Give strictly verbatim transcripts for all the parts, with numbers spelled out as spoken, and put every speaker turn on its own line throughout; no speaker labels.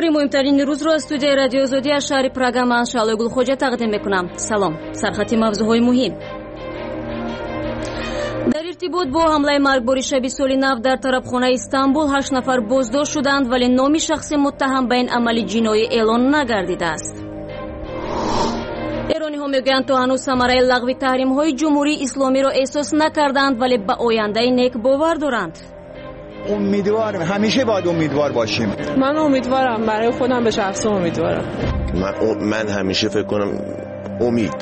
خبر مهمترین روز را از استودیوی رادیو آزادی از شهر پراگ من شعله گلخوجه تقدیم میکنم. سلام. سرخط موضوعهای مهم. در ارتباط با حمله مرگباری شب سال نو در طرفخانه استانبول هشت نفر بازداشت شدند ولی نام شخص متهم به این عمل جنایی اعلان نگردیده است. ایرانی ها میگویند تا هنوز ثمره لغو تحریم های جمهوری اسلامی را احساس نکردند ولی به آینده نیک باور دارند.
امیدوارم، همیشه باید امیدوار باشیم.
من امیدوارم، برای خودم به شخص امیدوارم.
من, من همیشه فکر کنم امید.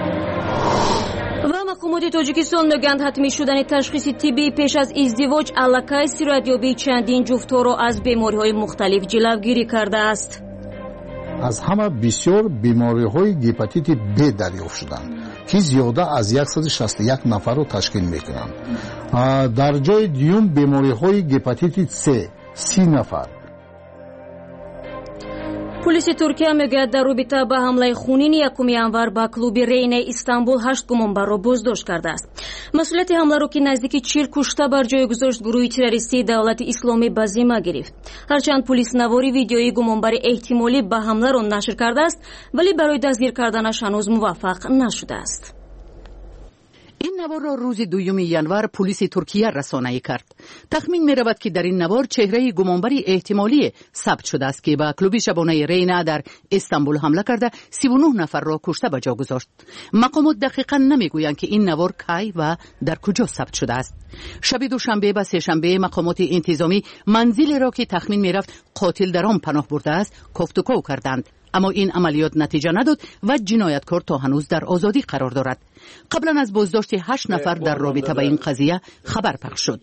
و مقامات تاجیکستان میگویند حتمی شدن تشخیص طبی پیش از ازدواج علاقه سیرتیابی چندین جفت‌ها را از بیماری‌های مختلف جلوگیری کرده است.
از همه بسیار بیماری‌های هپاتیت ب دریافت شدند که زیاده از صد و شصت و یک نفر را تشکیل می‌کنند. در جای دیوم بیماری‌های هپاتیت س سی نفر.
پلیس ترکیه میگوید در رابطه با حمله خونین یکم январ با کلوب رین استانبول هشت گمانبر را بازداشت کرده است. مسئولیت حمله را که نزدیک چهل کشته بر جای گذاشت گروه تروریستی دولت اسلامی به ذمه گرفت. هرچند پلیس نواری ویدیوی گمانبر احتمالی به حمله را نشر کرده است ولی برای دستگیر کردنش هنوز موفق نشده است.
این نوار را روز دوم январ پلیس ترکیه رسانه‌ای کرد. تخمین می رود که در این نوار چهره گمانبری احتمالی ثبت شده است که به کلوب شبانه رینا در استانبول حمله کرده سی و نه نفر را کشته به جا گذاشت. مقامات دقیقاً نمیگویند که این نوار کی و در کجا ثبت شده است. شب دوشنبه و سه‌شنبه مقامات انتظامی منزل را که تخمین می رفت قاتل در آن پناه برده است کوفت و کو کردند. اما این عملیات نتیجه نداد و جنایتکار تا هنوز در آزادی قرار دارد. قبلا از بازداشت هشت نفر در رابطه با این قضیه خبر پخش شد.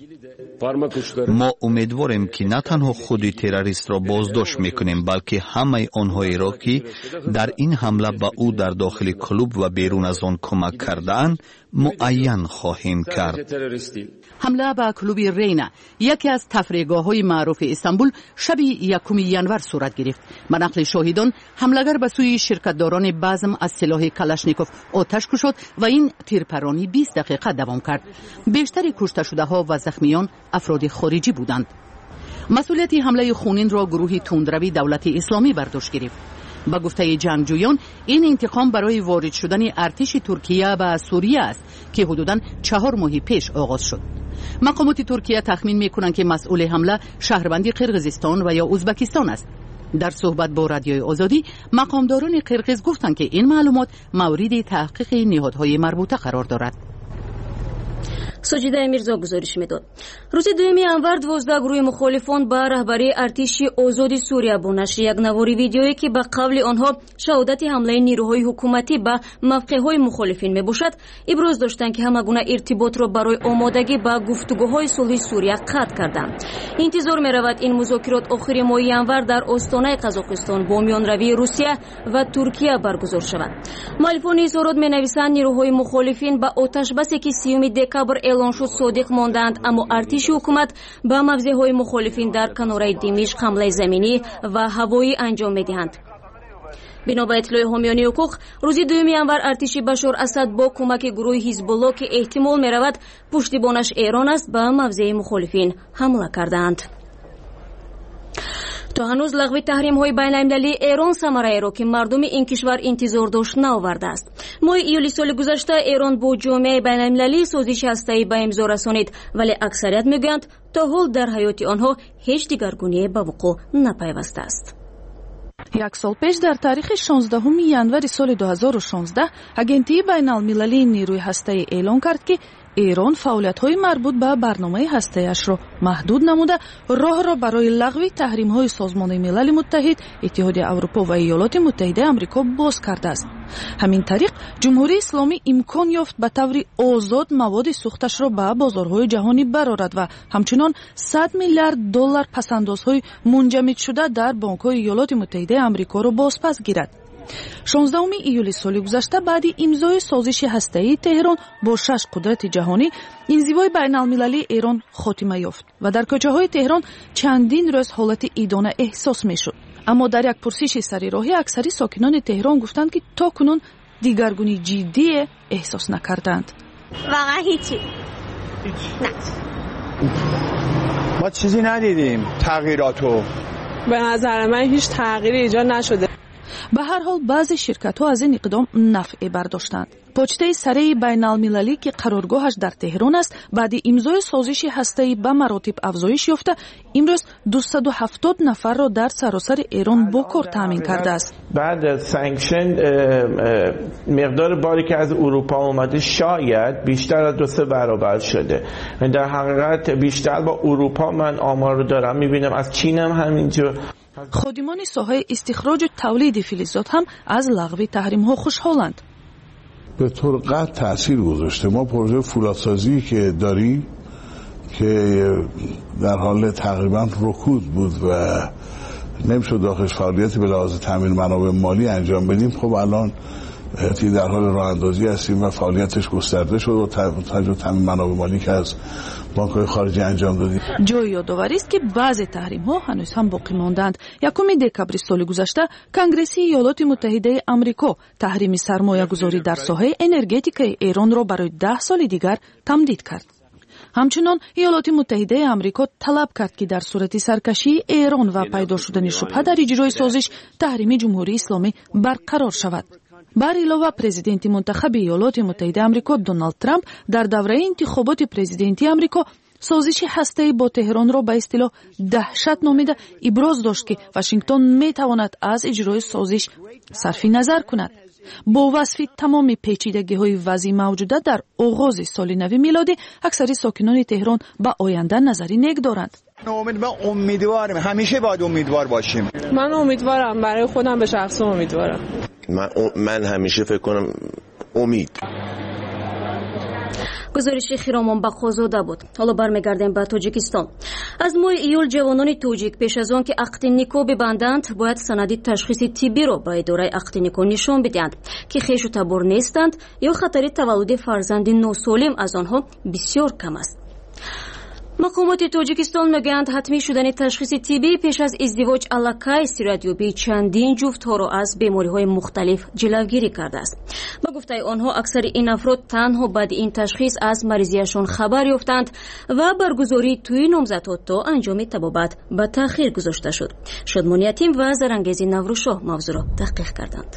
ما امیدواریم که نه تنها خود تروریست را بازداشت میکنیم بلکه همه آنهایی را که در این حمله به او در داخل کلوب و بیرون از آن کمک کردند معین خواهیم کرد.
حمله به کلوب رینا یکی از تفریحگاه‌های معروف استانبول شب یکم январ صورت گرفت. به نقل شاهدان حمله‌گر به سوی شرکت‌داران بزم از سلاح کلاشنیکوف آتش کشید و این تیرپرانی بیست دقیقه دوام کرد. بیشتر کشته شده‌ها و زخمیان افراد خارجی بودند. مسئولیت حمله خونین را گروه تندروی دولت اسلامی برداشت گرفت. با گفته جنگجویان این انتقام برای وارد شدن ارتش ترکیه به سوریه است که حدوداً چهار ماه پیش آغاز شد. مقامات ترکیه تخمین می‌کنند که مسئول حمله شهروند قرقیزستان و یا ازبکستان است. در صحبت با رادیوی آزادی مقامداران قرقیز گفتند که این معلومات مورد تحقیق نهادهای مربوطه قرار دارد.
ساجیده میرزا گزارش میداد. روز دوم январ دوازده گروه مخالفان به رهبری ارتش آزاد سوریه با نشر یک نواری ویدیویی که به قول آنها شهادت حمله نیروهای حکومتی به موقعهای مخالفین میباشد ابراز داشتند که همگونه ارتباط را برای آمادگی به گفتگوهای صلح سوریه قطع کردند. انتظار میرود این مذاکرات آخر ماه январ در آستانه قزاقستان با میانروی روسیه و ترکیه برگزار شود. مؤلفان اظهارات مینویسند نیروهای مخالفین به آتش بسی که سیوم دکبر اعلان شد صادق ماندند اما ارتش حکومت به موضع‌های مخالفین در کناره دمشق حمله زمینی و هوایی انجام می‌دهند. بنا به اطلاع حامیان حقوق روز دوم январ ارتش بشار اسد با کمک گروه حزب الله که احتمال می‌رود پشتیبانش ایران است به موضع مخالفین حمله کردند. تا هنوز لغو تحریم های بین المللی ایران ثمره را که مردم این کشور انتظار داشت نآورده است. ماه ایول سال گذشته ایران با جامعه بین المللی سازش هسته‌ای به امضا رسانید ولی اکثریت میگویند تا حال در حیات آنها هیچ دیگرگونی به وقوع نپیوسته است.
یک سال پیش در تاریخ شانزدهم январ سال دو هزار و شانزده агентии байналмилалии نیروی هسته‌ای اعلام کرد که ایران فعالیت‌های مربوط به برنامه هسته‌ایش را محدود نموده راه را برای لغو تحریم‌های سازمان ملل متحد، اتحادیه اروپا و ایالات متحده آمریکا باز کرده است. همین طریق جمهوری اسلامی امکان یافت به طور آزاد مواد سوختش را به بازارهای جهانی برآورد و همچنان صد میلیارد دلار پس‌اندازهای منجمد شده در بانک‌های ایالات متحده آمریکا را بازپس گیرد. شانزدهم ایول سال گذشته بعد امضای سازش هسته‌ای تهران با شش قدرت جهانی انزوای بین‌المللی ایران خاتمه یافت و در کوچه‌های تهران چندین روز حالت ایدانه احساس می‌شد. اما در یک پرسش سریراهی اکثری ساکنان تهران گفتند که تا کنون دیگرگونی جدی احساس نکردند.
واقعا هیچی.
نه. ما چیزی ندیدیم تغییراتو.
به نظر من هیچ تغییری ایجاد نشده.
به هر حال بعضی شرکت‌ها از این اقدام نفع برداشتند. پوچته سره بین‌المللی که قرارگاهش در تهران است، بعد امضای سازش هسته‌ای به مراتب افزایش یافته، امروز دویست و هفتاد نفر را در سراسر ایران با کار تامین کرده است.
بعد سانکشن مقدار باری که از اروپا اومده شاید بیشتر از دو سه برابر شده. در حقیقت بیشتر با اروپا من آمار رو دارم می‌بینم، از چین هم همینجور.
خادمان ساحه استخراج و تولید فلزات هم از لغو تحریم‌ها خوشحالند.
به طور قطع تأثیر گذاشته. ما پروژه فولادسازی که داریم که در حال تقریبا رکود بود و نمیشد داخلش فعالیتی به لحاظ تامین منابع مالی انجام بدیم، خب الان در حال راه اندازی هستیم و فعالیتش گسترده شد و تجربه تامین منابع مالی که از بانک‌های خارجی انجام دادیم.
جای یادآوری است که بعضی تحریم‌ها هنوز هم باقی ماندند. یکم دکبر سال گذشته کنگره ایالات متحده آمریکا تحریم سرمایه‌گذاری در ساحه انرژتیک ایران را برای ده سال دیگر تمدید کرد. همچنان ایالات متحده آمریکا طلب کرد که در صورت سرکشی ایران و پیدا شدن شبهه در اجرای سازش تحریم جمهوری اسلامی برقرار شود. بر علاوه پرزیدنت منتخب ایالات متحده آمریکا دونالد ترامپ در دوره انتخابات پرزیدنتی آمریکا سازش هسته‌ای با تهران را به اصطلاح دهشت نامیده، ابراز داشت که واشنگتن میتواند از اجرای سازش صرف نظر کند. با وصف تمام پیچیدگی‌های وضعی موجوده در آغاز سال نو میلادی، اکثر ساکنان تهران به آینده نظری نیک دارند.
امید با امیدوارم، همیشه باید امیدوار باشیم.
من امیدوارم، برای خودم به شخص امیدوارم.
من من همیشه فکر کنم امید.
گزارش خیرامان بخوازاده بود. حالا برمیگردیم به تاجیکستان. از ماه ایول جوانان تاجیک پیش از آن که عقد نیکو ببندند باید سند تشخیص طبی را به اداره عقد نیکو نشان بدهند که خویش و تبار نیستند یا خطر تولد فرزند ناسالم از آنها بسیار کم است. مقامات تاجیکستان میگویند حتمی شدن تشخیص طبی پیش از ازدواج علاقه صورتیابی چندین جفت‌ها را از بیماری‌های مختلف جلوگیری کرده است. با گفته آنها اکثر این افراد تنها بعد این تشخیص از مریضیشان خبر یافتند و برگزاری توی نامزدها تا انجام طبابت به تأخیر گذاشته شد. شادمان یتیم و زرانگیز نوروشاه موضوع را تحقیق کردند.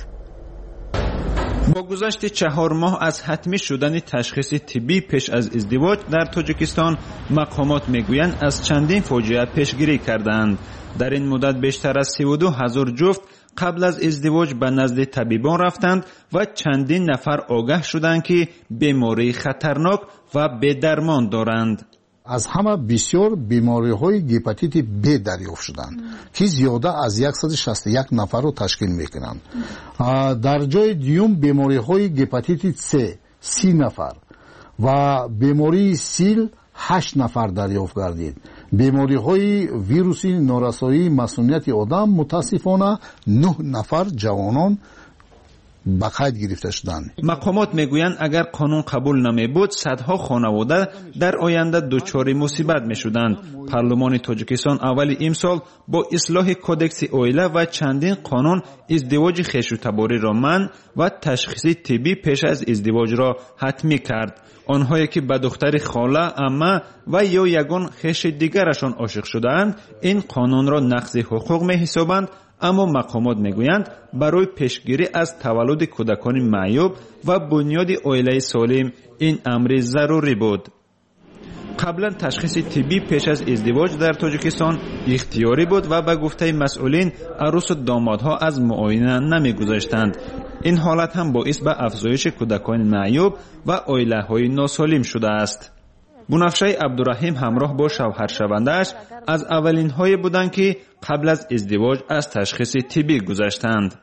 با گذشت چهار ماه از حتمی شدن تشخیص طبی پیش از ازدواج در تاجیکستان، مقامات میگویند از چندین فاجعه پیشگیری کردند. در این مدت بیشتر از سی و دو هزار جفت قبل از ازدواج به نزد طبیبان رفتند و چندین نفر آگاه شدند که بیماری خطرناک و بی‌درمان دارند.
از همه بسیار بیماری های گپاتیت ب دریافت شدند که زیاده از صد و شصت و یک نفر رو تشکیل میکنند. در جای دیوم بیماری های گپاتیت س سی نفر و بیماری سیل هشت نفر دریافت گردید. بیماری های ویروسی نارسایی مسئولیت آدم متاسفانه نه نفر جوانان به قید گرفته شدند.
مقامات میگویند اگر قانون قبول نمی بود صدها خانواده در آینده دچار مصیبت می شدند. پارلمان تاجیکستان اول امسال با اصلاح کودکس عائله و چندین قانون ازدواج خویش و تباری را منع و تشخیص طبی پیش از ازدواج را حتمی کرد. آنهایی که به دختر خاله، عمه و یا یگان خویش دیگرشان عاشق شده‌اند این قانون را نقض حقوق می حسابند. اما مقامات میگویند برای پیشگیری از تولد کودکان معیوب و بنیاد عائله سالم این امر ضروری بود. قبلا تشخیص طبی پیش از ازدواج در تاجیکستان اختیاری بود و به گفته مسئولین عروس و دامادها از معاینه نمیگذاشتند. این حالت هم باعث به افزایش کودکان معیوب و عائله‌های ناسالم شده است. بنفشه عبدالرحیم همراه با شوهر شونده‌اش از اولین های بودند که قبل از ازدواج از تشخیص طبی گذشتند.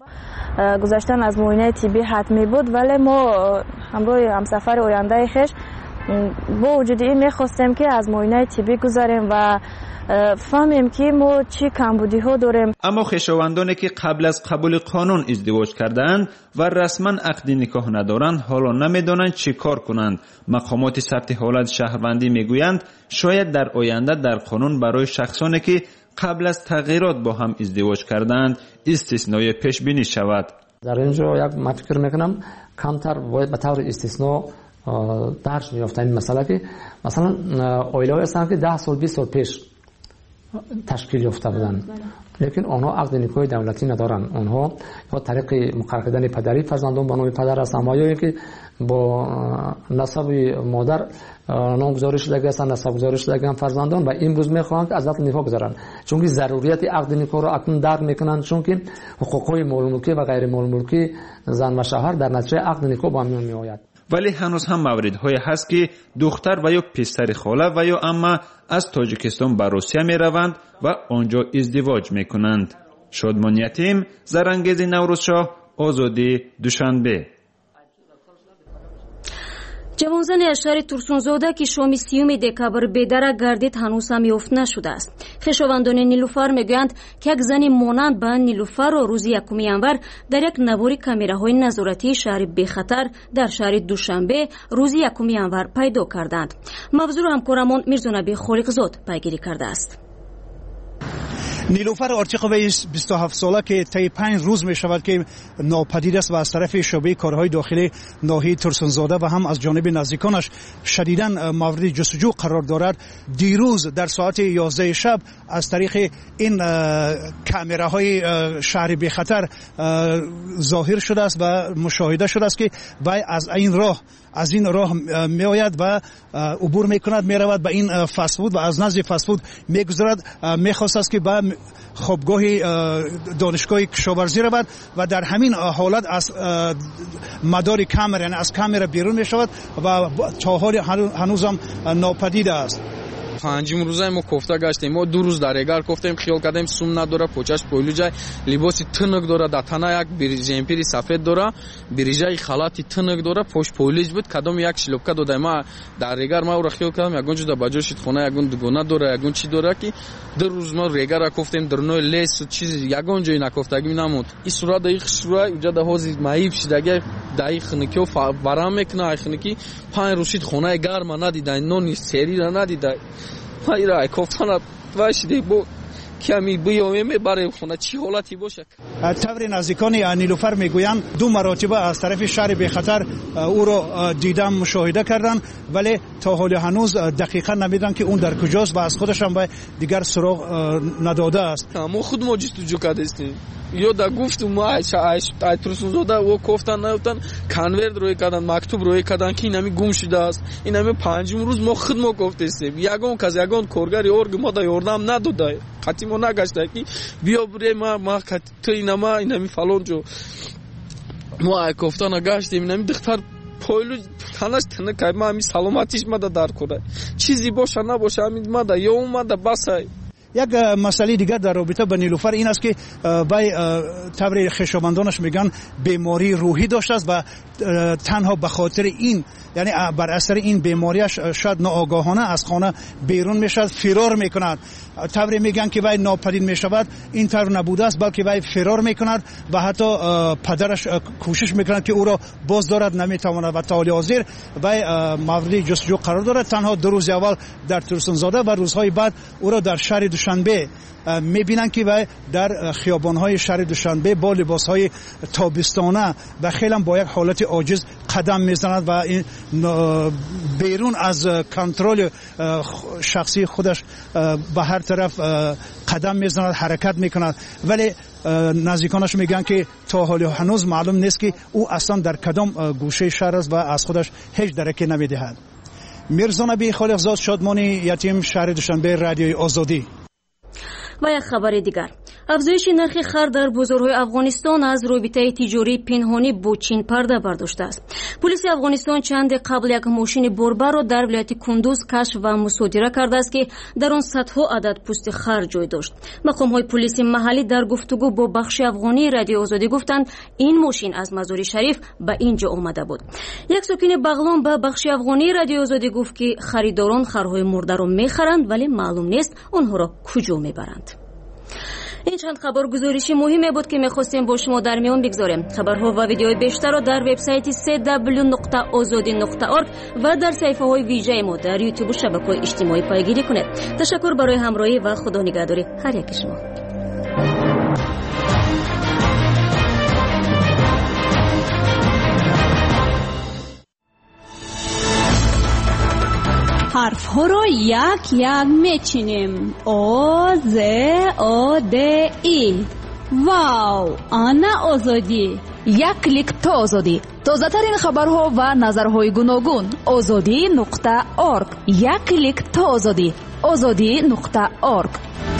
گذشتن از معاینه طبی حتمی بود، ولی ما همراه همسفر آینده خویش با وجود این میخواستیم که از معاینه طبی گذاریم و فهمیم که ما چی کمبودی ها داریم.
اما خویشاوندانی که قبل از قبول قانون ازدواج کردند و رسما عقد نکاح ندارند حالا نمیدانند چی کار کنند. مقامات ثبت حالت شهروندی میگویند شاید در آینده در قانون برای شخصانی که قبل از تغییرات با هم ازدواج کردند استثنای پیش بینی شود.
در اینجا یک من فکر میکنم کمتر باید به طور استثنا درش میافتن این مسئله که مثلا عائله هستند که ده سال بیست سال پیش تشکیل یافته بودند، لیکن آنها عقد نکاح دولتی ندارند. آنها یا طریق مقرر کردن پدری فرزندان به نام پدر است، اما یا که با نسب مادر نامگذاری شده هستند، نسب گذاری شده فرزندان و امروز میخواهند از عقد نکاح گذارند، چون که ضروریت عقد نکاح را اکنون درک میکنند، چون که حقوقهای مال ملکی و غیر مال ملکی زن و شوهر در نتیجه عقد نکاح با میان میآید.
ولی هنوز هم موردهایی هست که دختر و یا پسر خاله و یا عمه از تاجیکستان به روسیه می روند و آنجا ازدواج می کنند. شادمان یتیم، زرانگیز نوروزشاه، آزادی، دوشنبه.
جوانزن از شهر ترسونزاده که شام سیوم دکبر بدر گردید هنوز هم یافت نشده است. خویشاوندان نیلوفر میگویند که یک زن مانند به نیلوفر را روز یکم ینور در یک نوار کامراهای نظارتی شهر بخطر در شهر دوشنبه روز یکم ینور پیدا کردند. موضوع را همکارمان میرزانبی خالقزاد پیگیری کرده است.
نیلوفر آرتیقوی بیست و هفت ساله که طی پنج روز می شود که ناپدید است و از طرف شعبه کارهای داخلی ناحیه ترسونزاده و هم از جانب نزدیکانش شدیداً مورد جستجو قرار دارد، دیروز در ساعت یازده شب از طریق این کامراهای شهر بخطر ظاهر شده است و مشاهده شده است که وی از این راه از این راه می آید و عبور می کند، می رود به این فست فود و از نزد فست فود می گذرد. می خواست است که به خوابگاه دانشگاه کشاورزی رود و در همین حالت از مدار کامرا یعنی از کامرا بیرون می شود و تا حال هنوز هم ناپدید است.
پنجم روزای ما کوفته گشتیم، ما دو روز در اگر کوفتیم، خیال کردیم سوم نداره، پوچش پویلو جای لباسی تنگ داره، در تنه یک بریجمپری سفید داره، بریجای خلاتی تنگ داره، پوش پولیج بود، کدام یک شلوکه داده. ما در اگر ما رو خیال کردم یگون جدا بجاشید خونه یگون دگونه داره، یگون چی داره که دو روز ما رگر را کوفتیم در نوع لیس و چیزی یگون جای نکوفتگی نمود. این صورت دقیق صورت اونجا ده حوزی مایب شده دقیق خنکی و برام میکنه خنکی پنج روزید خونه گرم ندیدن، نونی سری را ندیدن. مایرای کوفتن واشیده بود کمی بیایم برای خونه چی حالتی باشه.
طور نزدیکان نیلوفر میگویند دو مرتبه از طرف شهر بخطر او را دیدم مشاهده کردند، ولی تا حال هنوز دقیقا نمیدونن که اون در کجاست و از خودش هم دیگر سراغ نداده است.
ما خود ما جستجو کردیم. یا دا گفتم ما ایش ترسونزاده و کوفتن نفتن کنورت روی کردن، مکتوب روی کردن که اینمی گم شده است. اینمی پنجم روز ما خود ما گفتیم یگان کس یگان کارگری ارگ ما دا یاردم نداده، خطی ما نگشته که بیا بره ما ما تو اینما اینمی فلان جو ما کوفتن گشتیم. اینمی دختر پایلو تنش تنه که ما همی سلامتیش ما دا در کنه چیزی باشه نباشه همین ما دا یا اومده بسه.
یک مسئله دیگر در رابطه با نیلوفر این است که بای طور خویشاوندانش میگن بیماری روحی داشته است و تنها به خاطر این یعنی بر اثر این بیماریش شاید ناآگاهانه از خانه بیرون میشد، فرار میکند. طوری میگن که وی ناپدید میشود، این طور نبوده است بلکه وی فرار میکند و حتی پدرش کوشش میکند که او را باز دارد، نمیتواند و تا حال حاضر وی مورد جستجو قرار دارد. تنها دو روز اول در ترسونزاده و روزهای بعد او را در شهر دوشنبه میبینن که وی در خیابانهای شهر دوشنبه با لباسهای تابستانه و خیلی با یک حالت عاجز قدم میزند و این بیرون از کنترل شخصی خودش به هر طرف قدم میزند، حرکت میکند. ولی نزدیکانش میگن که تا حال هنوز معلوم نیست که او اصلا در کدام گوشه شهر است و از خودش هیچ درکی نمیدهد. میرزانبی خالقزاد، شادمانی یتیم، شهر دوشنبه، رادیوی آزادی.
و یک خبر دیگر، افزایش نرخ خرد در بازارهای افغانستان از رابطه تجاری پنهانی با چین پرده برداشته است. پلیس افغانستان چند قبل یک ماشین باربر را در ولایت کندوز کشف و مصادره کرده است که در آن صدها عدد پوست خر جای داشت. مقام‌های پلیس محلی در گفتگو با بخش افغانی رادیو آزادی گفتند این ماشین از مزار شریف به اینجا آمده بود. یک ساکن بغلان به بخش افغانی رادیو آزادی گفت که خریداران خرهای مرده را می‌خرند ولی معلوم نیست آنها را کجا می‌برند. این چند خبر گزارشی مهمی بود که می‌خواستیم با شما در میان بگذاریم. خبرها و ویدیوهای بیشتر را در وبسایت سی دبلیو نقطه آزادی نقطه اورگ و در صفحه‌های ویژه ما در یوتیوب و شبکه‌های اجتماعی پیگیری کنید. تشکر برای همراهی و خدا نگهداری هر یک شما.
حرفها را یک یک میچینیم. او ز او د ای. واو، آنا آزادی.
یک کلیک تا آزادی. تازه ترین خبرها و نظرهای گوناگون. آزادی نقطه ارگ. یک کلیک تا آزادی. آزادی نقطه ارگ.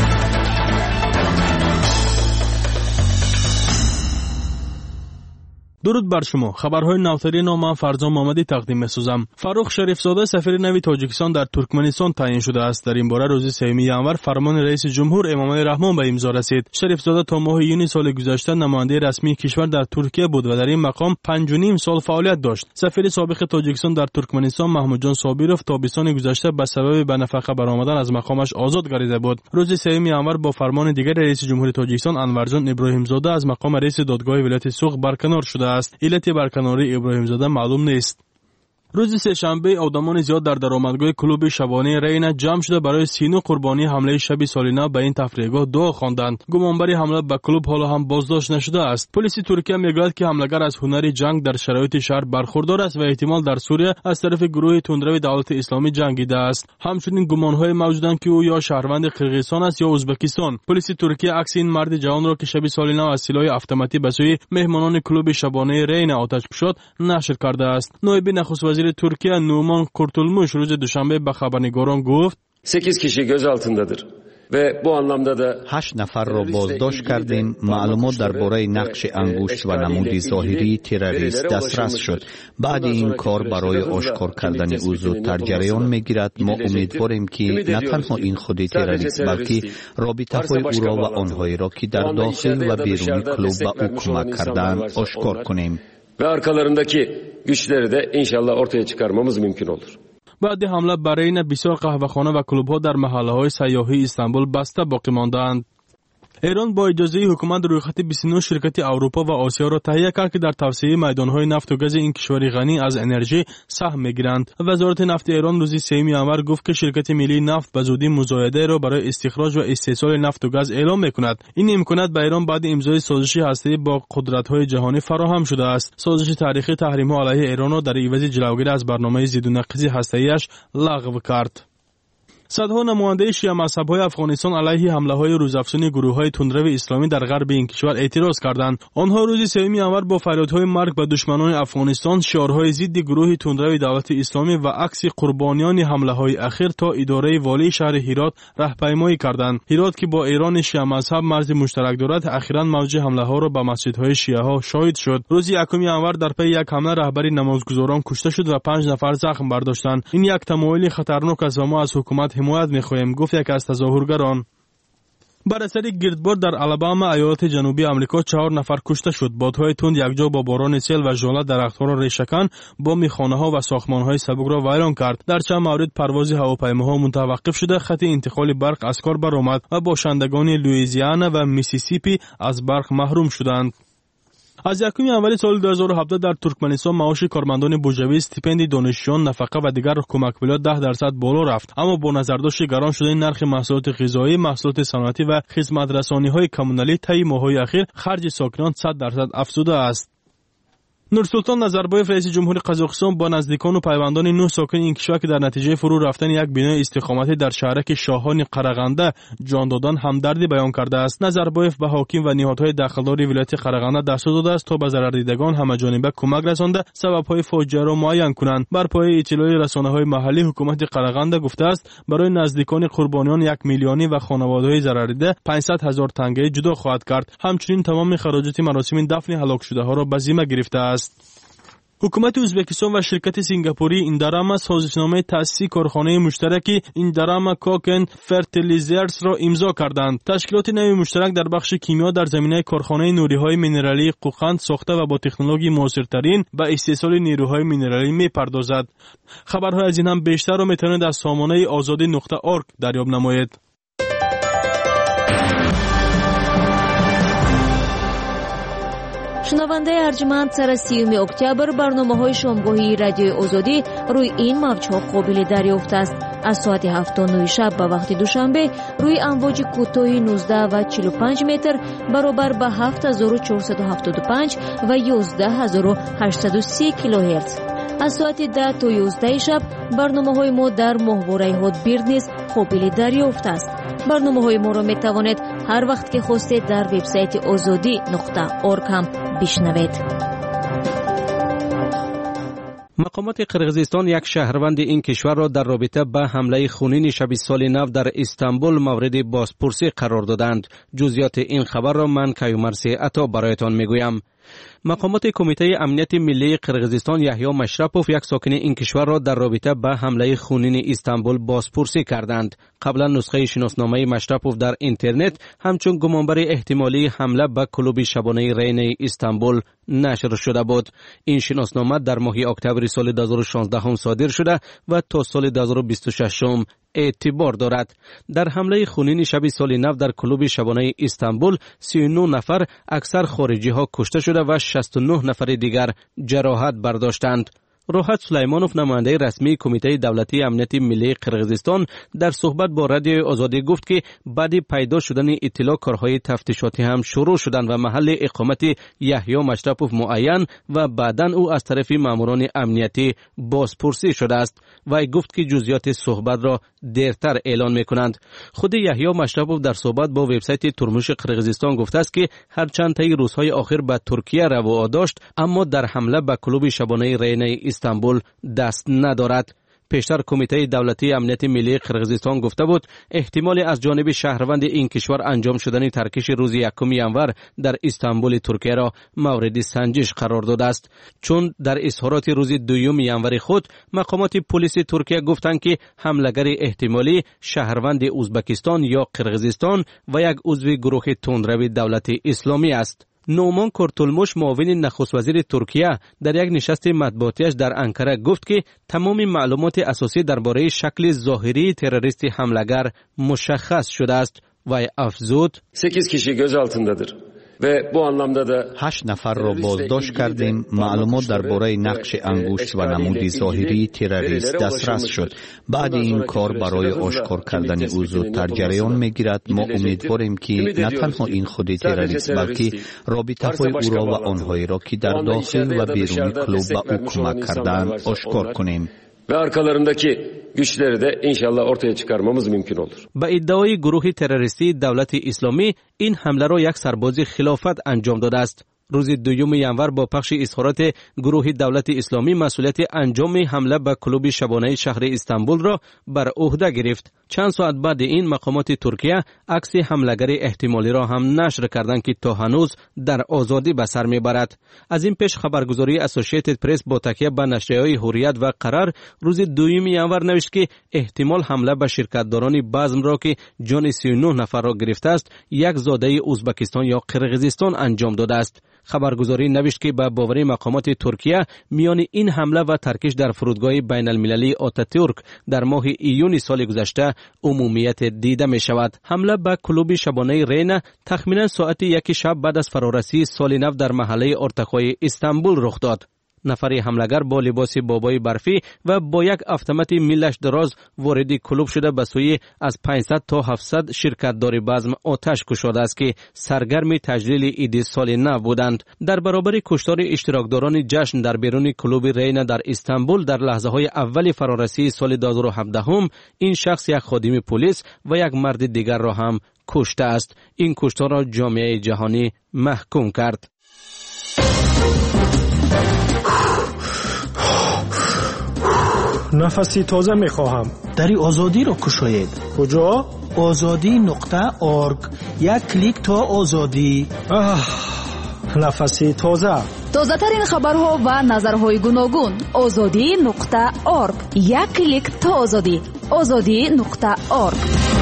درود بر شما. خبرهای نوتری نام من فرزان محمدی تقدیم می‌سازم. فروخ شریفزاده سفیر نوی تاجیکستان در ترکمنستان تعیین شده است. در این باره روز سوم ژانویه فرمان رئیس جمهور امامعلی رحمان به امضا رسید. شریفزاده تا ماه یونیو سال گذشته نماینده رسمی کشور در ترکیه بود و در این مقام پنج و نیم سال فعالیت داشت. سفیر سابق تاجیکستان در ترکمنستان محمود جان صابیروف تابستان گذشته به سبب به نفقه برآمدن از مقامش آزاد گردیده بود. روز سوم ژانویه با فرمان دیگر رئیس جمهور تاجیکستان انورجان ابراهیمزاده از مقام رئیس دادگاه ولایت سوق برکنار شده است. علت برکناری ابراهیمزاده معلوم نیست. روز سه‌شنبه آدمان زیاد در درآمدگاه کلوب شبانه رینا جمع شده برای سینو قربانی حمله شب سالیانه به این تفریحگاه دعا خواندند. گمانبری حمله به کلوب حالا هم بازداشت نشده است. پلیس ترکیه میگوید که حملگر از هنر جنگ در شرایط شهر برخوردار است و احتمال در سوریه از طرف گروه تندرو دولت اسلامی جنگیده است. همچنین گمانهای موجودند که او یا شهروند قرقیزستان است یا ازبکستان. پلیس ترکیه عکس این مرد جوان را که شب سالیانه از سلاح اتوماتیک به سوی مهمانان کلوب شبانه رینا آتش فشرد نشر کرده است. نایب نخست وزیر ترکیه نومان کورتولموش روز دوشنبه به خبرنگاران گفت
هشت کشی gözaltındadır ve bu anlamda da
هشت نفر را بازداشت کردیم. معلومات درباره نقش انگشت و نمود ظاهری تروریست دسترس شد. بعد این کار برای آشکار کردن او زودتر جریان میگیرد. ما امیدواریم که نه تنها این خود تروریست بلکه رابطه های او را و آنهایی را که در داخل و بیرون کلوب به او کمک کردند آشکار کنیم
ve arkalarındaki güçleri de inşallah ortaya çıkarmamız mümkün olur.
بعد حمله برای بسیار قهوه‌خانه و کلوب‌ها در محله‌های سیاحی استانبول بسته باقی ماندند. ایران با اجازه حکومت رویخط بیست و نه شرکت اروپا و آسیا را تهیه کرد که در توسعه میدانهای نفت و گاز این کشور غنی از انرژی سهم میگیرند. وزارت نفت ایران روز سوم ژانویه گفت که شرکت ملی نفت به زودی مزایده را برای استخراج و استحصال نفت و گاز اعلام میکند. این امکانات به ایران بعد امضای سازش هسته‌ای با قدرت‌های جهانی فراهم شده است. سازش تاریخی تحریم‌ها علیه ایران را در عوض جلوگیری از برنامه ضدنقضی هسته‌ایش لغو کرد. صدها نماینده شیعه مذهب‌های افغانستان علیه حمله‌های روزافزون گروه‌های تندرو اسلامی در غرب این کشور اعتراض کردند. آنها روز سوم ژانویه با فریادهای مرگ به دشمنان افغانستان، شعارهای ضد گروه تندرو دولت اسلامی و عکس قربانیان حمله‌های اخیر تا اداره والی شهر هرات راهپیمایی کردند. هرات که با ایران شیعه مذهب مرز مشترک دارد، اخیراً موج حمله‌ها را به مسجدهای شیعه‌ها شاهد شد. روز یکم ژانویه در پی یک حمله رهبر نمازگزاران کشته شد و پنج نفر زخم برداشتند. این یک تمایل خطرناک است و ما از حکومت حمایت می‌خواهیم، گفت یک از تظاهرگران. بر اثر گردباد در آلاباما ایالت جنوبی آمریکا چهار نفر کشته شد. بادهای تند یکجا با باران سیل و ژوله درخت‌ها را ریشه‌کن با میخانه‌ها و ساختمان‌های سبک را ویران کرد. در چند مورد پرواز هواپیماها متوقف شده، خط انتقال برق از کار برآمد و باشندگان لوئیزیانا و میسیسیپی از برق محروم شدند. از یکم ژانویه سال دو هزار و هفده در ترکمنستان معاش کارمندان بورژوایی، استیپند دانشجویان، نفقه و دیگر کمک‌پولات ده درصد بالا رفت، اما با نظرداشت گران شدن نرخ محصولات غذایی، محصولات صنعتی و خدمت‌رسانی‌های کمونالی طی ماه‌های اخیر خرج ساکنان صد درصد افزوده است. نورسلطان نظربایف رئیس جمهور قزاقستان با نزدیکان و پیوندان نه ساکن این کشور که در نتیجه فرو رفتن یک بنای استقامتی در شهرک شاهان قرغنده جان دادن همدردی بیان کرده است. نظربایف به حاکم و نهادهای داخلداری ولایت قرغنده دستور داده است تا به ضرردیدگان همه‌جانبه کمک رسانده سبب‌های فاجعه را معین کنند. بر پایه اطلاع رسانه‌های محلی حکومت قرغنده گفته است برای نزدیکان قربانیان یک میلیونی و خانواده‌های ضرردیده پانصد هزار تنگه جدا خواهد کرد. همچنین تمام خراجات مراسم دفن هلاک شده‌ها را به ذمه گرفته است. حکومت ازبکستان و شرکت سینگاپوری ایندراما سازشنامه تأسیس کارخانه مشترکی ایندراما کوکن فرتیلیزرز را امضا کردند. تشکیلات نوی مشترک در بخش کیمیا در زمینه کارخانه نیروهای مینرالی قوقند ساخته و با تکنولوژی معاصرترین به استحصال نیروهای مینرالی می‌پردازد. خبرهای از این هم بیشتر را می‌توانید از سامانه آزادی نقطه ارگ دریافت نمایید.
شنونده ارجمند، سر سیوم اکتبر برنامه‌های شامگاهی رادیوی آزادی روی این موج‌ها قابل دریافت است. از ساعت هفت تا نه شب به وقت دوشنبه روی امواج کوتاه نوزده و چهل و پنج متر برابر به هفت هزار و چهارصد و هفتاد و پنج و یازده هزار و هشتصد و سی کیلوهرتز. از ساعت ده تا یازده شب برنامه‌های ما در ماهواره هاتبیرد نیز قابل دریافت است. برنامه‌های ما را می‌توانید هر وقت که خواستید در وبسایت آزادی نقطه اورگ هم بشنوید.
مقامات قرقیزستان یک شهروند این کشور را در رابطه با حمله خونین شب سال نو در استانبول مورد بازپرسی قرار دادند. جزئیات این خبر را من کیومرثی عطا برایتان میگویم. مقامات کمیته امنیت ملی قرقیزستان یحیی مشرپوف یک ساکن این کشور را در رابطه با حمله خونین استانبول بازپرسی کردند. قبلا نسخه شناسنامه مشرپوف در اینترنت همچون گمانبر احتمالی حمله به کلوب شبانه رین استانبول نشر شده بود. این شناسنامه در ماه اکتبر سال دو هزار و شانزده هم صادر شده و تا سال دو هزار و بیست و شش اعتبار دارد. در حمله خونین شب سال نو در کلوب شبانه استانبول سی و نه نفر اکثر خارجی ها کشته شده و شصت و نه نفر دیگر جراحت برداشتند. روحت سلیمانوف نماینده رسمی کمیته دولتی امنیت ملی قرقیزستان در صحبت با رادیو آزادی گفت که بعد پیدا شدن اطلاع کارهای تفتیشاتی هم شروع شدند و محل اقامت یحیی مشرپوف معین و بعداً او از طرف ماموران امنیتی بازپرسی شده است و گفت که جزئیات صحبت را دیرتر اعلان میکنند. خود یحیی مشرپوف در صحبت با وبسایت ترموش قرقیزستان گفته است که هرچند طی روزهای آخر به ترکیه روا داشت اما در حمله به کلوب شبانه رین استانبول دست ندارد. پیشتر کمیته دولتی امنیت ملی قرقیزستان گفته بود احتمال از جانب شهروند این کشور انجام شدن ترکش روز یکم ینور در استانبول ترکیه را مورد سنجش قرار داده است، چون در اظهارات روز دوم ینور خود مقامات پلیس ترکیه گفتند که حمله‌گر احتمالی شهروند ازبکستان یا قرقیزستان و یک عضو گروه تندرو دولت اسلامی است. نومان کورتولموش معاون نخست وزیر ترکیه در یک نشست مطبوعاتیش در انکره گفت که تمام معلومات اساسی درباره شکل ظاهری تروریست حمله‌گر مشخص شده است و افزود
sekiz kişi gözaltındadır. و bu anlamda da
هشت نفر را بازداشت کردیم. معلومات درباره نقش انگشت و نمود ظاهری تروریست دسترس شد. بعد این کار برای آشکار کردن او زودتر جریان میگیرد. ما امیدواریم که نه تنها این خود تروریست بلکه رابطه های او را و آنهایی را که در داخل و بیرون کلوب به او کمک کردند آشکار کنیم
ve arkalarındaki güçleri de inşallah ortaya çıkarmamız mümkün olur.
با ادعای گروه تروریستی دولت اسلامی این حمله را یک سرباز خلافت انجام داده است. روز دوم ینور با پخش اظهارات گروه دولت اسلامی مسئولیت انجام حمله به کلوب شبانه شهر استانبول را بر عهده گرفت. چند ساعت بعد این مقامات ترکیه عکس حمله‌گر احتمالی را هم نشر کردند که تا هنوز در آزادی به سر میبرد. از این پیش خبرگزاری اسوسییتد پرس با تکیه به نشریه‌های حریت و قرار روز دوم ینور نوشت که احتمال حمله به شرکت‌داران بزم را که جان سی و نه نفر را گرفته است یک زاده ازبکستان یا قرقیزستان انجام داده است. خبرگزاری نوشت که با باور مقامات ترکیه میان این حمله و ترکش در فرودگاه بین المللی آتاتورک در ماه ایون سال گذشته عمومیت دیده می شود. حمله به کلوب شبانه رین تخمینا ساعت یک شب بعد از فرارسی سال نو در محله ارتقای استانبول رخ داد. نفری حمله‌گر با لباس بابای برفی و با یک اتومات میلش دراز وارد کلوب شده به سوی از پانصد تا هفتصد شرکت‌دار بزم آتش گشوده است که سرگرم تجلیل عید سال نو بودند. در برابر کشتار اشتراکداران جشن در بیرون کلوب رین در استانبول در لحظه‌های اول فرارسی سال دو هزار و هفده هم این شخص یک خادم پلیس و یک مرد دیگر را هم کشته است. این کشتار را جامعه جهانی محکوم کرد.
نفسی تازه میخواهم.
دری آزادی را کشاید.
کجا؟
آزادی نقطه اورگ. یک کلیک تا آزادی.
نفسی تازه.
تازه ترین خبرها و نظرهای گوناگون. آزادی نقطه اورگ. یک کلیک تا آزادی. آزادی نقطه اورگ.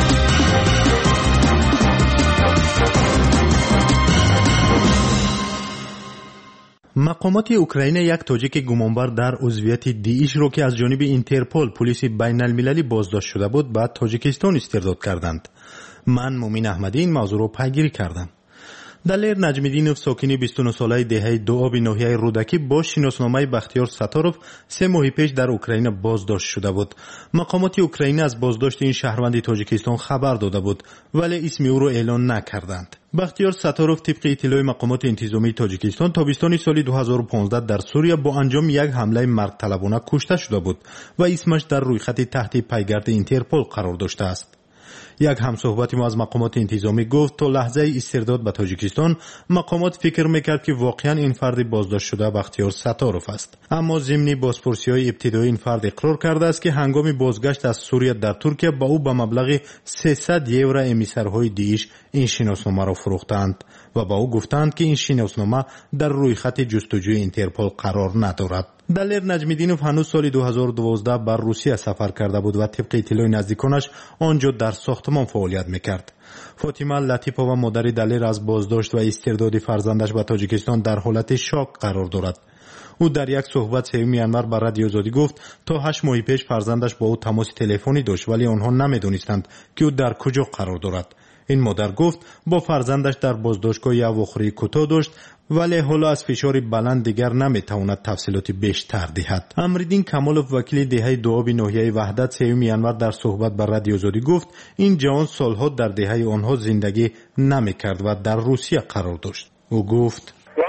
مقامات اوکراین یک تاجیک گمانبر در عضویت دیعش را که از جانب اینترپل پلیس بین المللی بازداشت شده بود بعد تاجیکستان استرداد کردند. من مومین احمدی این موضوع را پیگیری کردم. دلیر نجمیدینوف ساکن بیست و نه ساله دهه دوآب ناحیه رودکی با شناسنامه بختیار ستاروف سه ماه پیش در اوکراین بازداشت شده بود. مقامات اوکراین از بازداشت این شهروند تاجیکستان خبر داده بود ولی اسم او را اعلان نکردند. بختیار ستارov طبق اطلاع مقامات انتظامی تاجیکستان تابستان سال دو هزار و پانزده در سوریه با انجام یک حمله مرگ طلبانه کشته شده بود و اسمش در رویخط تحت پیگرد اینترپل قرار داشته است. یک همصحبت ما از مقامات انتظامی گفت تا لحظه استرداد به تاجیکستان مقامات فکر میکرد که واقعا این فرد بازداشت شده بختیار ستارov است، اما ضمن بازپرسی‌های ابتدایی این فرد اقرار کرده است که هنگام بازگشت از سوریه در ترکیه با او به مبلغ سیصد یورو امیسرهای دیش این شناسنامه را فروختند و با او گفتند که این شناسنامه در روی خط جستجوی اینترپل قرار ندارد. دلیر نجمیدینوف هنوز سال دو هزار و دوازده بر روسیه سفر کرده بود و طبق اطلاع نزدیکانش آنجا در ساختمان فعالیت میکرد. فاطمه لطیفه و مادر دلیر از بازداشت و استرداد فرزندش به تاجیکستان در حالت شاک قرار دارد. او در یک صحبت سوم ینور به رادیو آزادی گفت تا هشت ماه پیش فرزندش با او تماس تلفنی داشت ولی آنها نمیدانستند که او در کجا قرار دارد. این مادر گفت با فرزندش در بازداشتگاه یک اواخری کوتاه داشت ولی حالا از فشار بلند دیگر نمیتواند تفصیلات بیشتر دهد. امرالدین کمالوف وکیل دهه دوآب ناحیه وحدت سوم ینور در صحبت با رادیو آزادی گفت این جوان سالها در دهه آنها زندگی نمیکرد و در روسیه قرار داشت. او گفت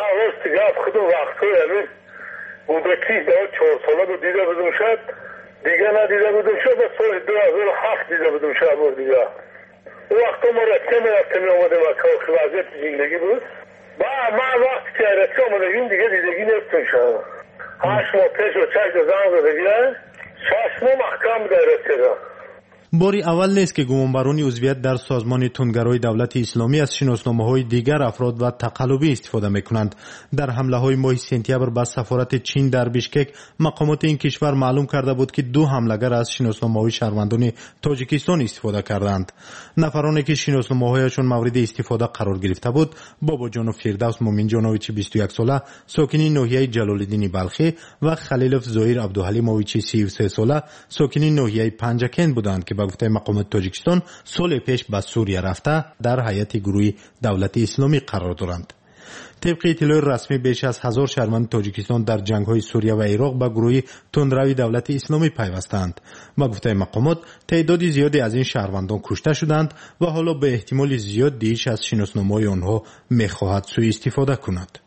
بودکی در چهار ساله رو دیده بودم شد دیگه ندیده بودم شد و سال دو هزار و هفت دیده بودم شد بار دیگه اون وقت ما رکه می رکه می آمده و که وضعیت زندگی بود با من وقتی که رکه آمده این دیگه دیدگی نفتون شد هشت ماه پیش و چشت زنگ رو دیگه شش ماه محکم در رکه را.
باری اول نیست که گمانبران عضویت در سازمان تندگرای دولت اسلامی از شناسنامه‌های دیگر افراد و تقلبی استفاده می‌کنند. در حمله‌های ماه سپتامبر به سفارت چین در بیشکک مقامات این کشور معلوم کرده بود که دو حمله‌گر از شناسنامه‌های شهروندان تاجیکستان استفاده کردند. نفرانی که شناسنامه‌هایشان مورد استفاده قرار گرفته بود بابا جان و فردوس مومن جانویچ بیست و یک ساله ساکن ناحیه جلال‌الدین بلخی و خلیلوف ظاهر عبدالحلیمویچ سی و سه ساله ساکن ناحیه پنجکن بودند که به گفته مقامات تاجیکستان سال پیش به سوریه رفته در هیئت گروه دولت اسلامی قرار دارند. طبق اطلاع رسمی بیش از هزار شهروند تاجیکستان در جنگ‌های سوریه و عراق به گروه تندروی دولت اسلامی پیوستند. با گفته مقامات تعداد زیادی از این شهروندان کشته شدند و حالا به احتمال زیاد دیش از شناسنامه‌های آنها می‌خواهد سوء استفاده کند.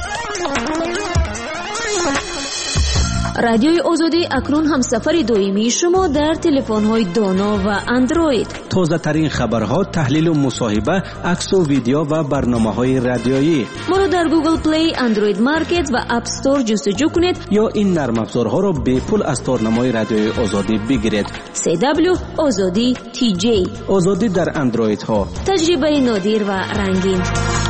رادیوی آزادی اکنون همسفر دائمی شما در تلفن‌های دانا و اندروید.
تازه ترین خبرها، تحلیل و مصاحبه، عکس و ویدیو و برنامه‌های رادیویی.
ما را در گوگل پلی، اندروید مارکت و اپ استور جستجو کنید
یا این نرم افزارها را به پول از تارنمای رادیوی آزادی بگیرید.
سی دبلیو آزادی تی جی.
آزادی در اندروید ها.
تجربه نادر و رنگین.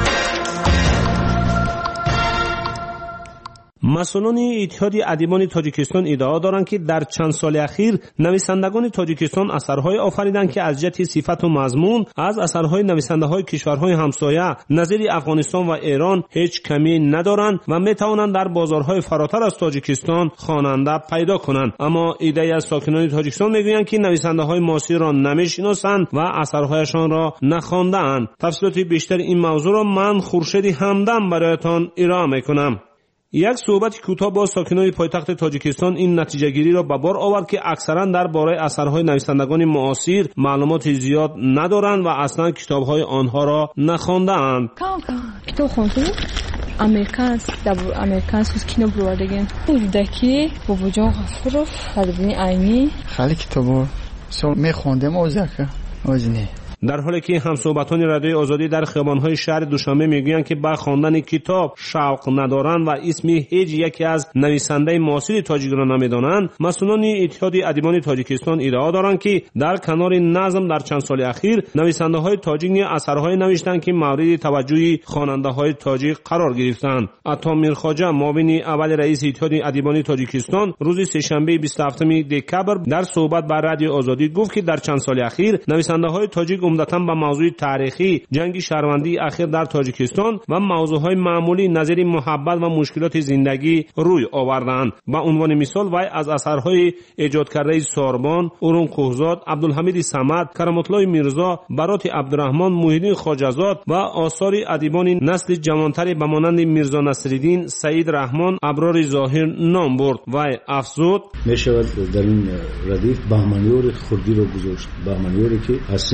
مسئولان اتحاد ادیبان تاجیکستان ادعا دارند که در چند سال اخیر نویسندگان تاجیکستان اثرهای آفریدند که از جهت صفت و مضمون از اثرهای نویسنده‌های کشورهای همسایه نظیر افغانستان و ایران هیچ کمی ندارند و میتوانند در بازارهای فراتر از تاجیکستان خواننده پیدا کنند. اما ایده از ساکنان تاجیکستان میگویند که نویسنده‌های معاصر را نمیشناسند و اثرهایشان را نخوانده‌اند. تفصیلات بیشتر این موضوع را من خورشید همدم برایتان ارائه میکنم. یک صحبت کوتاه با ساکنان پایتخت تاجیکستان این نتیجه گیری را به بار آورد که اکثرا درباره اثرهای نویسندگان معاصر معلومات زیاد ندارند و اصلا کتاب‌های آنها را نخوانده‌اند.
کتاب خوندم. امریکانس دبر امریکانس از کینو بروادگن. بودکی بابا جان غفورов ادبی عینی.
خیلی کتابو سو میخوندم اوزاکه اوزنی.
در حالی که همصحبتان رادیوی آزادی در خیابان‌های شهر دوشنبه میگویند که به خواندن کتاب شوق ندارند و اسم هیچ یکی از نویسنده معاصر تاجیک را نمیدانند، مسئولان اتحاد ادیبان تاجیکستان ادعا دارند که در کنار نظم در چند سال اخیر نویسنده‌های تاجیک اثرهای نوشتند که مورد توجه خواننده‌های تاجیک قرار گرفتند. عطا میرخواجه معاون اول رئیس اتحاد ادیبان تاجیکستان روز سه‌شنبه بیست و هفتم دکبر در صحبت با رادیو آزادی گفت که در چند سال اخیر نویسنده‌های تاجیک عمدتاً به موضوع تاریخی جنگ شهروندی اخیر در تاجیکستان و موضوعهای معمولی نظیر محبت و مشکلات زندگی روی آوردند. به عنوان مثال وی از اثرهای ایجاد کرده ساربان، اورون کوهزاد، عبدالحمید صمد، کرم الله میرزا، برات عبدالرحمن، محیدین خواجه‌زاد و آثار ادیبان نسل جوانتری به مانند میرزا نصرالدین، سعید رحمان، ابرار ظاهر نام برد. وی افزود
میشود در این ردیف بهمنیور خردی را گذاشت، بهمنیوری که از صنف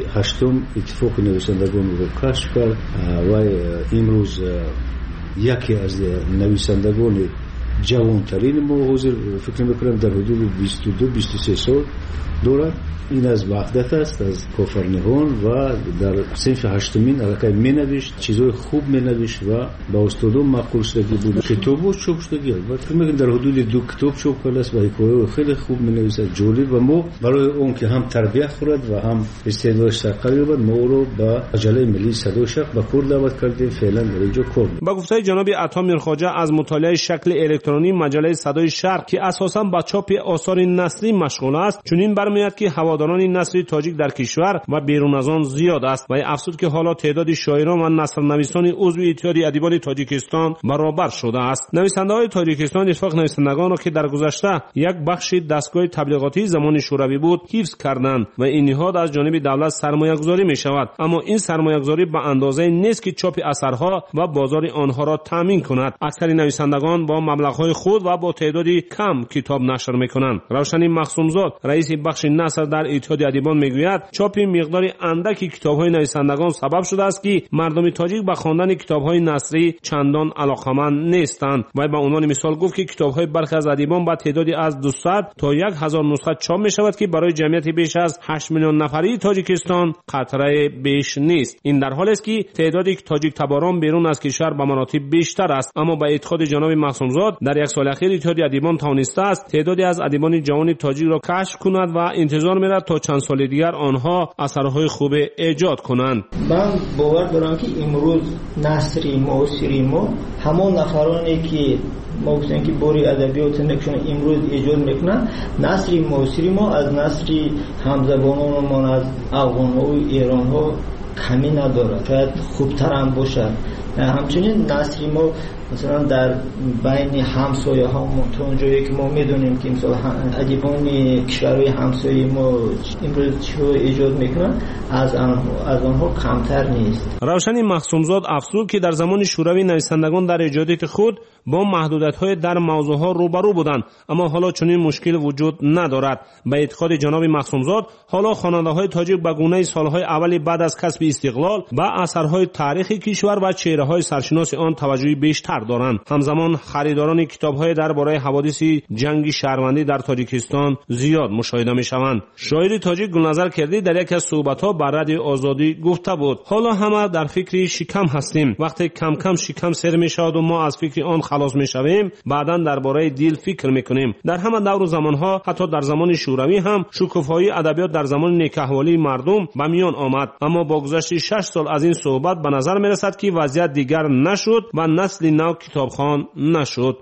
هشتم اتفاق نویسندگان رو کشف کرد و امروز یکی از نویسندگان جوانترین ما حاضر فکر میکنم در حدود بیست و دو بیست و سه سال دارد. این از وحدت است، از کافرنهان و در صنف هشتمین علاقه می نوشت، چیزای خوب می نوشت و با استادان معقول شدگی بود. کتابو چوب شدگی البته میگن در حدود دو کتاب چوب کرده است و حکایات خیلی خوب می نویسد، جالب. و ما برای اون که هم تربیت خورد و هم استعدادش ترقی یابد ما او رو با مجله ملی صدای شق به کار دعوت کردیم. فعلا در اینجا کار.
با گفته جناب عطا میرخواجه از مطالعه شکل الکترونی مجله صدای شرق که اساساً با چاپ آثار نثری مشغول است، چنین برمیاد که هواداران نثری تاجیک در کشور و بیرون از آن زیاد است و افسوس که حالا تعداد شاعران و نثرنویسان عضو اتحاد ادیبان تاجیکستان برابر شده است. نویسنده‌های تاجیکستان اتفاق نویسندگان را که در گذشته یک بخش دستگاه تبلیغاتی زمان شوروی بود حفظ کردند و این نهاد از جانب دولت سرمایه‌گذاری می‌شود، اما این سرمایه‌گذاری به اندازه نیست که چاپ اثرها و بازار آنها را تامین کند. اکثر نویسندگان با مبلغ‌های خود و با تعدادی کم کتاب نشر می‌کنند. روشن مخصومزاد رئیس بخش نثر در اتحاد ادیبان میگوید چاپ مقدار اندکی کتاب‌های نویسندگان سبب شده است که مردم تاجیک به خواندن کتاب‌های نثری چندان علاقه‌مند نیستند و به عنوان مثال گفت که کتاب‌های برخی از ادیبان با تعدادی از دویست تا هزار نسخه چاپ می‌شود که برای جمعیت بیش از هشت میلیون نفری تاجیکستان قطره بیش نیست. این در حالی است که تعداد تاجیک تباران بیرون از کشور به مراتب بیشتر است، اما با اعتقاد جناب معصومزاد در یک سال اخیر اتحاد ادیبان توانسته است تعدادی از ادیبان جوان تاجیک را کشف کند و انتظار می‌رود تا چند سال دیگر آنها اثرهای خوب ایجاد کنند.
من باور دارم که امروز نثری معاصری ما همون نفرانی که ما گفتیم که بوری ادبیات نکشون امروز ایجاد میکنن، نثری معاصری ما از نثری همزبانان ما از افغان‌ها و ایران‌ها کمی ندارد، شاید خوبتر هم باشد. همچنین نثری ما مثلا در بین همسایه ها تا جایی که ما میدونیم که مثلا ادیبان کشورهای همسایه ما امروز چه ایجاد میکنن از آنها از آنها کمتر نیست.
روشن مخصومزاد افزود که در زمان شوروی نویسندگان در ایجادات خود با محدودیت‌های در موضوعها روبرو بودند، اما حالا چنین مشکل وجود ندارد. به اعتقاد جناب مخصومزاد حالا خواننده‌های تاجیک به گونه سالهای اولی بعد از کسب استقلال به اثرهای تاریخی کشور و چهره‌های سرشناس آن توجهی بیشتر دارند. همزمان خریداران کتاب‌های درباره حوادث جنگ شهروندی در تاجیکستان زیاد مشاهده می‌شوند. شاعر تاجیک گلنظر کردی در یک از صحبت‌ها بر رادیو آزادی گفته بود: حالا همه در فکر شکم هستیم. وقتی کم کم شکم سر می‌شود و ما از فکر آن خلاص می‌شویم، بعداً درباره دل فکر می‌کنیم. در همه دور و زمان‌ها، حتی در زمان شوروی هم شکوفایی ادبیات در زمان نیک‌احوالی مردم به میان آمد، اما با گذشت شش سال از این صحبت به نظر می‌رسد که وضعیت دیگر نشد و نسل نو کتابخوان نشد.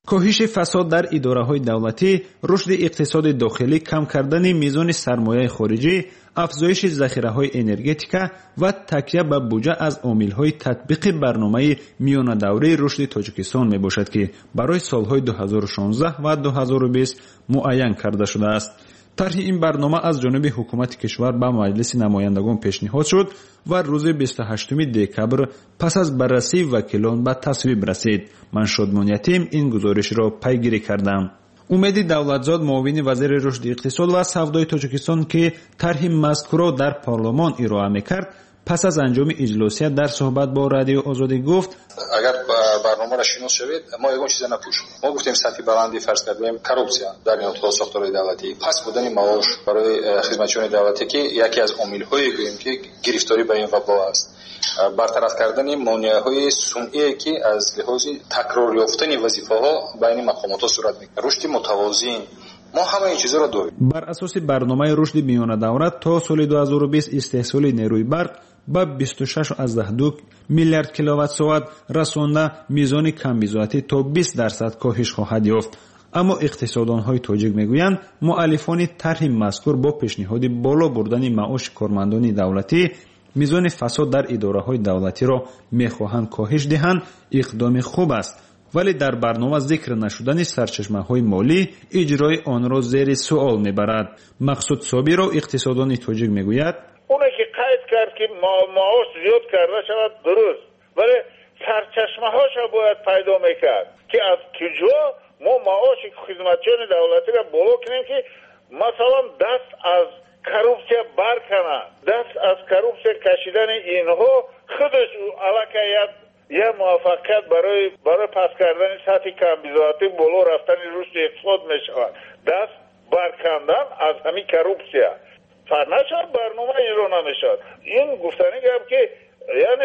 کاهش فساد در اداره‌های دولتی، رشد اقتصاد داخلی، کم کردن میزان سرمایه خارجی، افزایش ذخیره‌های انرژتیکا و تکیه به بودجه از عامل‌های تطبیق برنامه میانه دوره رشد تاجیکستان میباشد که برای سال‌های دو هزار و شانزده و دو هزار و بیست معین کرده شده است. طرح این برنامه از جانب حکومت کشور به مجلس نمایندگان پیشنهاد شد و روز بیست و هشتم دکبر پس از بررسی وکیلان به تصویب رسید. من شادمانیتیم این گزارش را پیگیری کردم. امید دولتزاد معاون وزیر رشد اقتصاد و سودای تاجیکستان که طرح مذکور را در پارلمان ارائه میکرد، پس از انجام اجلاسیت در صحبت با رادیو آزادی گفت
اگر برنامه را شناس شوید ما یگان چیز نپوشیم. ما گفتیم سطح بلندی فرض کردیم کارپسیا در نهادهای ساختار دولتی، پس بودن معاش برای خدمتچیان دولتی که یکی از عامل‌های گوییم که گرفتاری به این وبا است، برطرف کردن مانع‌های صنعی که از لحاظ تکرار یافتن وظیفه‌ها بین مقامات صورت می‌گیرد، رشد متوازی، ما همه این چیزا را داریم.
بر اساس برنامه رشد میانه دوره تا سال دو هزار و بیست استحصال نیروی برق با بیست و شش و دو میلیارد کیلووات ساعت رسانده میزان کمبیزاتی تا بیست درصد کاهش خواهد یافت. اما اقتصاددان‌های تاجیک میگویند مؤلفان طرح مذکور با پیشنهاد بالا بردن معاش کارمندان دولتی میزان فساد در اداره‌های دولتی را میخواهند کاهش دهند. اقدام خوب است، ولی در برنامه ذکر نشدن سرچشمه‌های مالی اجرای آن را زیر سوال میبرد. مقصود صابی را اقتصاددان تاجیک میگوید
اونه که قید کرد که معاش زیاد کرده شود درست، ولی سرچشمه‌هاش باید پیدا میکرد که از کجا ما معاش خدمتچیان دولتی را بالا کنیم که مثلا دست از کروپسیا برکنه، دست از کروپسیا کشیدن اینها خودش علاقه یه موفقیت برای برای پس کردن سطح کمبیزاتی بالا رفتن رشد اقتصاد میشود. دست برکندن از همین کروپسیا فرنشد برنامه ایران نمیشد. این گفتنی گفت که یعنی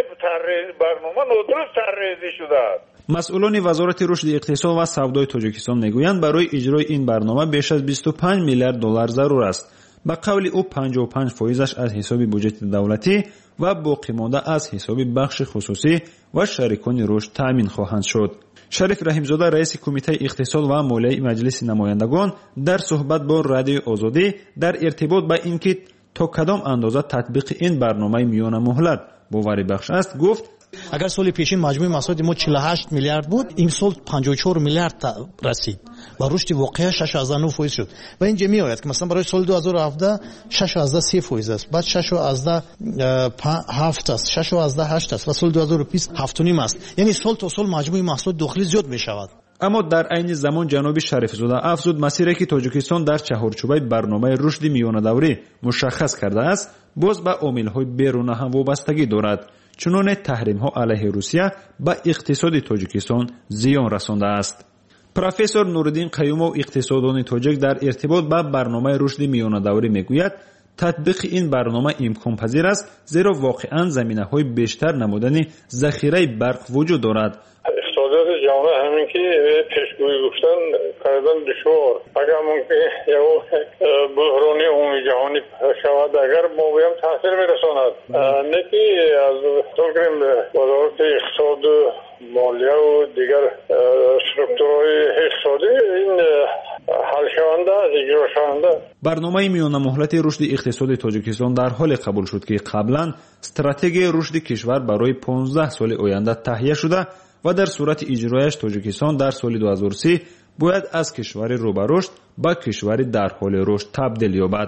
برنامه ندرست طراحی شده است.
مسئولان وزارت رشد اقتصاد و سودای تاجیکستان میگویند برای اجرای این برنامه بیش از بیست و پنج میلیارد دلار ضرور است. به قول او پنجاه و پنج فایزش از حساب بودجه دولتی و باقی مانده از حساب بخش خصوصی و شریکان رشد تامین خواهند شد. شریف رحیمزاده رئیس کمیته اقتصاد و مالیه مجلس نمایندگان در صحبت با رادیو آزادی در ارتباط با اینکه تا کدام اندازه تطبیق این برنامه میانه مهلت باوری بخش است گفت
اگر سال پیشین مجموع محصولات ما چهل و هشت میلیارد بود، این سال پنجاه و چهار میلیارد رسید و رشد واقعی شش و نه فایز شد. و این جمعی آید که مثلا برای سال دو هزار و هفده شش و سه فایز است، بعد شش و هفت است، شش و هشت است و سال دو هزار و بیست هفت و نیم است. یعنی سال تا سال مجموع محصولات داخلی زیاد می شود.
اما در عین زمان جناب شریف زاده افزود مسیری که تاجیکستان در چهارچوبه برنامه رشد میانه دوره مشخص کرده است باز به عامل‌های بیرون هم وابستگی دارد. چنانه تحریم‌ها علیه روسیه به اقتصاد تاجیکستان زیان رسانده است. پروفسور نورالدین قیومов اقتصاددان تاجیک در ارتباط با برنامه رشد میانه دوره میگوید تطبیق این برنامه امکان پذیر است زیرا واقعاً زمینه‌های بیشتر نمودن ذخیره برق وجود دارد.
اقتصادات جامعه همین که پیشگویی گفتن کردن دشوار. اگر ممکن یا بحرانی عمومی جهانی شود اگر ما بیم تاثیر میرساند. نه که از توگریم وزارت اقتصاد مالیه و دیگر سترکتورهای اقتصادی این حل شونده اجرا شونده.
برنامه میانه مهلت رشد اقتصاد تاجیکستان در حال قبول شد که قبلا استراتژی رشد کشور برای پانزده سال آینده تهیه شده و در صورت اجرایش تاجیکستان در سال دو هزار و سی باید از کشور رو به رشد به کشور در حال رشد تبدیل یابد.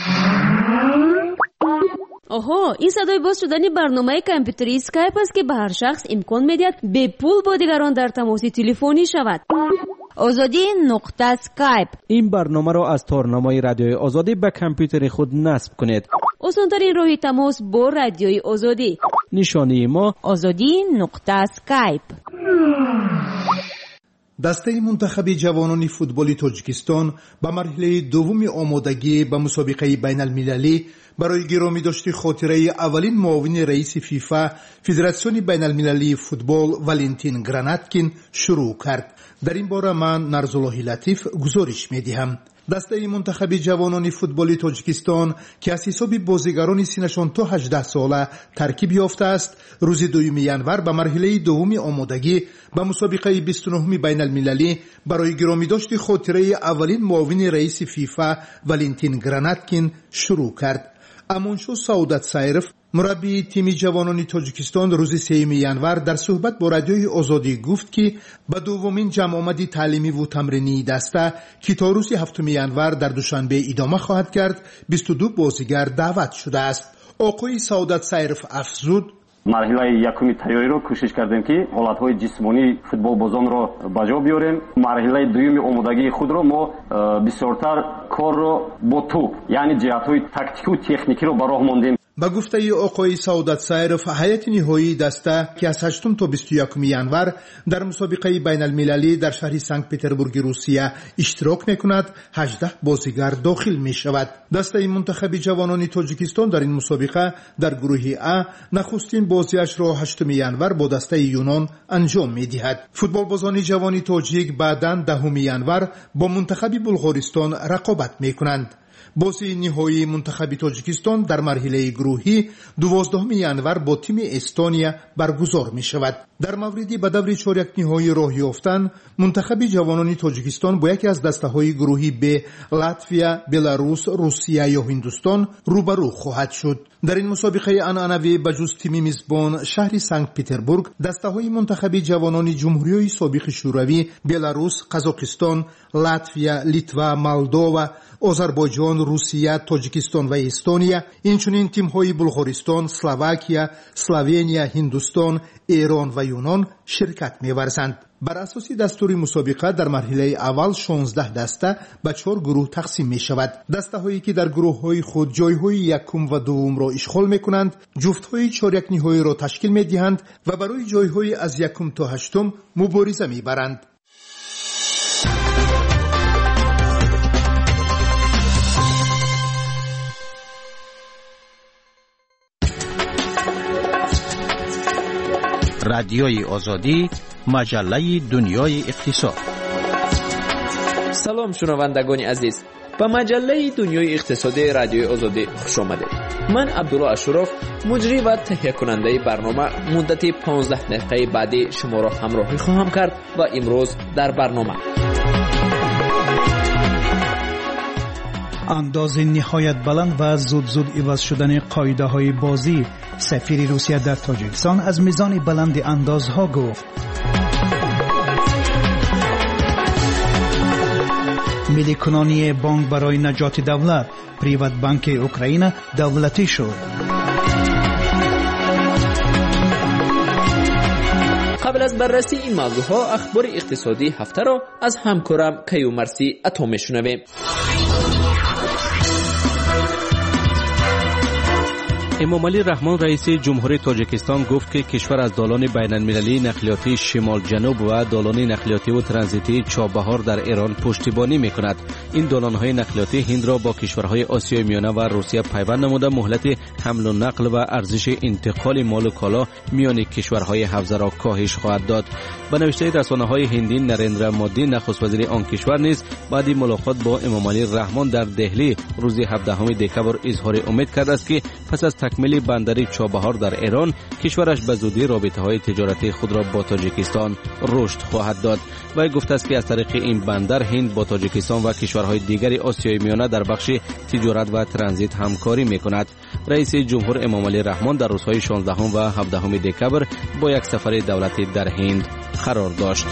آها، این صدای باز شدن برنامه کامپیوتری اسکایپ است که به هر شخص امکان میدهد به پول با دیگران در تماس تلفنی شود. آزادی نقطه اسکایپ.
این برنامه را از تارنمای رادیوی آزادی به کامپیوتر خود نصب کنید.
آسان‌ترین راه تماس با رادیوی آزادی.
نشانی ما
آزادی نقطه اسکایپ.
دسته منتخب جوانان فوتبال تاجیکستان به مرحله دوم آمادگی به مسابقه بین المللی برای گرامی داشت خاطره اولین معاون رئیس فیفا فدراسیون بین المللی فوتبال والنتین گراناتکین شروع کرد. در این باره من نرزالله لطیف گزارش می دهم. دسته منتخب جوانان فوتبالی تاجیکستان که از حساب بازیگران سنشان تا هجده ساله ترکیب یافته است، روز دوم ینور به مرحله دوم آمادگی به مسابقه بیست و نه بین المللی برای گرامی داشت خاطره اولین معاون رئیس فیفا والنتین گراناتکین شروع کرد. امونشو سعادت سایرف، مربی تیم جوانان تاجیکستان، روز سوم ینور در صحبت با رادیوی آزادی گفت که به دومین جمع آمدی تعلیمی و تمرینی دسته که تا روز هفتم ینور در دوشنبه ادامه خواهد کرد، بیست و دو بازیگر دعوت شده است. آقای سعادت سایرف افزود:
مرحله یکمی تیاری رو کوشش کردیم که حالتهای جسمانی فوتبال بازان رو بجا بیاریم. مرحله دوم آمادگی خود رو ما بسیارتر کار رو با توپ، یعنی جهت‌های تاکتیکی و تکنیکی رو به راه ماندیم.
با گفته آقای سعادت سایرف، هیئت نهایی دسته که از هشتم تا بیست و یکم ینور در مسابقه بین المللی در شهر سنت پترزبورگ روسیه اشتراک میکند، هجده بازیگر داخل می شود. دسته منتخب جوانان تاجیکستان در این مسابقه در گروه ا نخستین بازیش را هشتم ینور با دسته یونان انجام می دهد. فوتبال بازان جوان تاجیک بعداً دهم ینور با منتخب بلغارستان رقابت می کنند. بازی نهایی منتخب تاجیکستان در مرحله گروهی دوازدهم ینور با تیم استونیا برگزار می شود. در موردی به دور چهارک نهایی راه یافتن، منتخب جوانان تاجیکستان با یکی از دسته های گروهی به لاتویا، بلاروس، روسیه یا هندوستان روبرو خواهد شد. در این مسابقه عنعنوی به جز تیم میزبان شهر سنت پترزبورگ، دسته های منتخب جوانان جمهوری سابق شوروی، بلاروس، قزاقستان، لاتویا، لیتوا، مولداوا، آذربایجان، روسیه، تاجیکستان و استونیا، اینچنین تیم های بلغارستان، اسلواکیا، اسلوونیا، هندوستان، ایران و یونان شرکت می‌ورزند. بر اساس دستور مسابقه در مرحله اول شانزده دسته به چهار گروه تقسیم می شود. دسته هایی که در گروه های خود جای های یکم و دوم را اشغال می کنند، جفت های چهارک نهایی را تشکیل می دهند و برای جای های از یکم تا هشتم مبارزه می برند.
رادیوی آزادی، مجله دنیای اقتصاد.
سلام شنوندگان عزیز، به مجله دنیای اقتصادی رادیوی آزادی خوش آمدید. من عبدالله اشرف، مجری و تهیه کننده برنامه، مدت پانزده دقیقه بعدی شما را همراهی خواهم کرد و امروز در برنامه
انداز نهایت بلند و زود زود عوض شدن قاعده های بازی. سفیر روسیه در تاجیکستان از میزان بلند اندازها گفت. ملی کنانی بانک برای نجات دولت، پریوت بانک اوکراین دولتی شد.
قبل از بررسی این موضوع ها، اخبار اقتصادی هفته را از همکارم کیومرثی عطا میشنویم.
امامعلی رحمان رئیس جمهوری تاجیکستان گفت که کشور از دالان بین المللی نقلیاتی شمال جنوب و دالان نقلیاتی و ترانزیتی چابهار در ایران پشتیبانی میکند. این دالان های نقلیاتی هند را با کشورهای آسیای میانه و روسیه پیوند نموده مهلت حمل و نقل و ارزش انتقال مال و کالا میان کشورهای حوزه را کاهش خواهد داد. به نوشته رسانه‌های هندی، نریندرا مودی نخست وزیر آن کشور نیز بعد ملاقات با امامعلی رحمان در دهلی روز هفدهم دکمبر اظهار امید کرد است که پس از تکمیل بندر چابهار در ایران، کشورش به زودی رابطه‌های تجارتی خود را با تاجیکستان رشد خواهد داد. و گفته است که از طریق این بندر هند با تاجیکستان و کشورهای دیگری آسیای میانه در بخش تجارت و ترانزیت همکاری می‌کند. رئیس جمهور امامعلی رحمان در روزهای شانزدهم و هفدهم دکمبر با یک سفر دولتی در هند قرار داشت.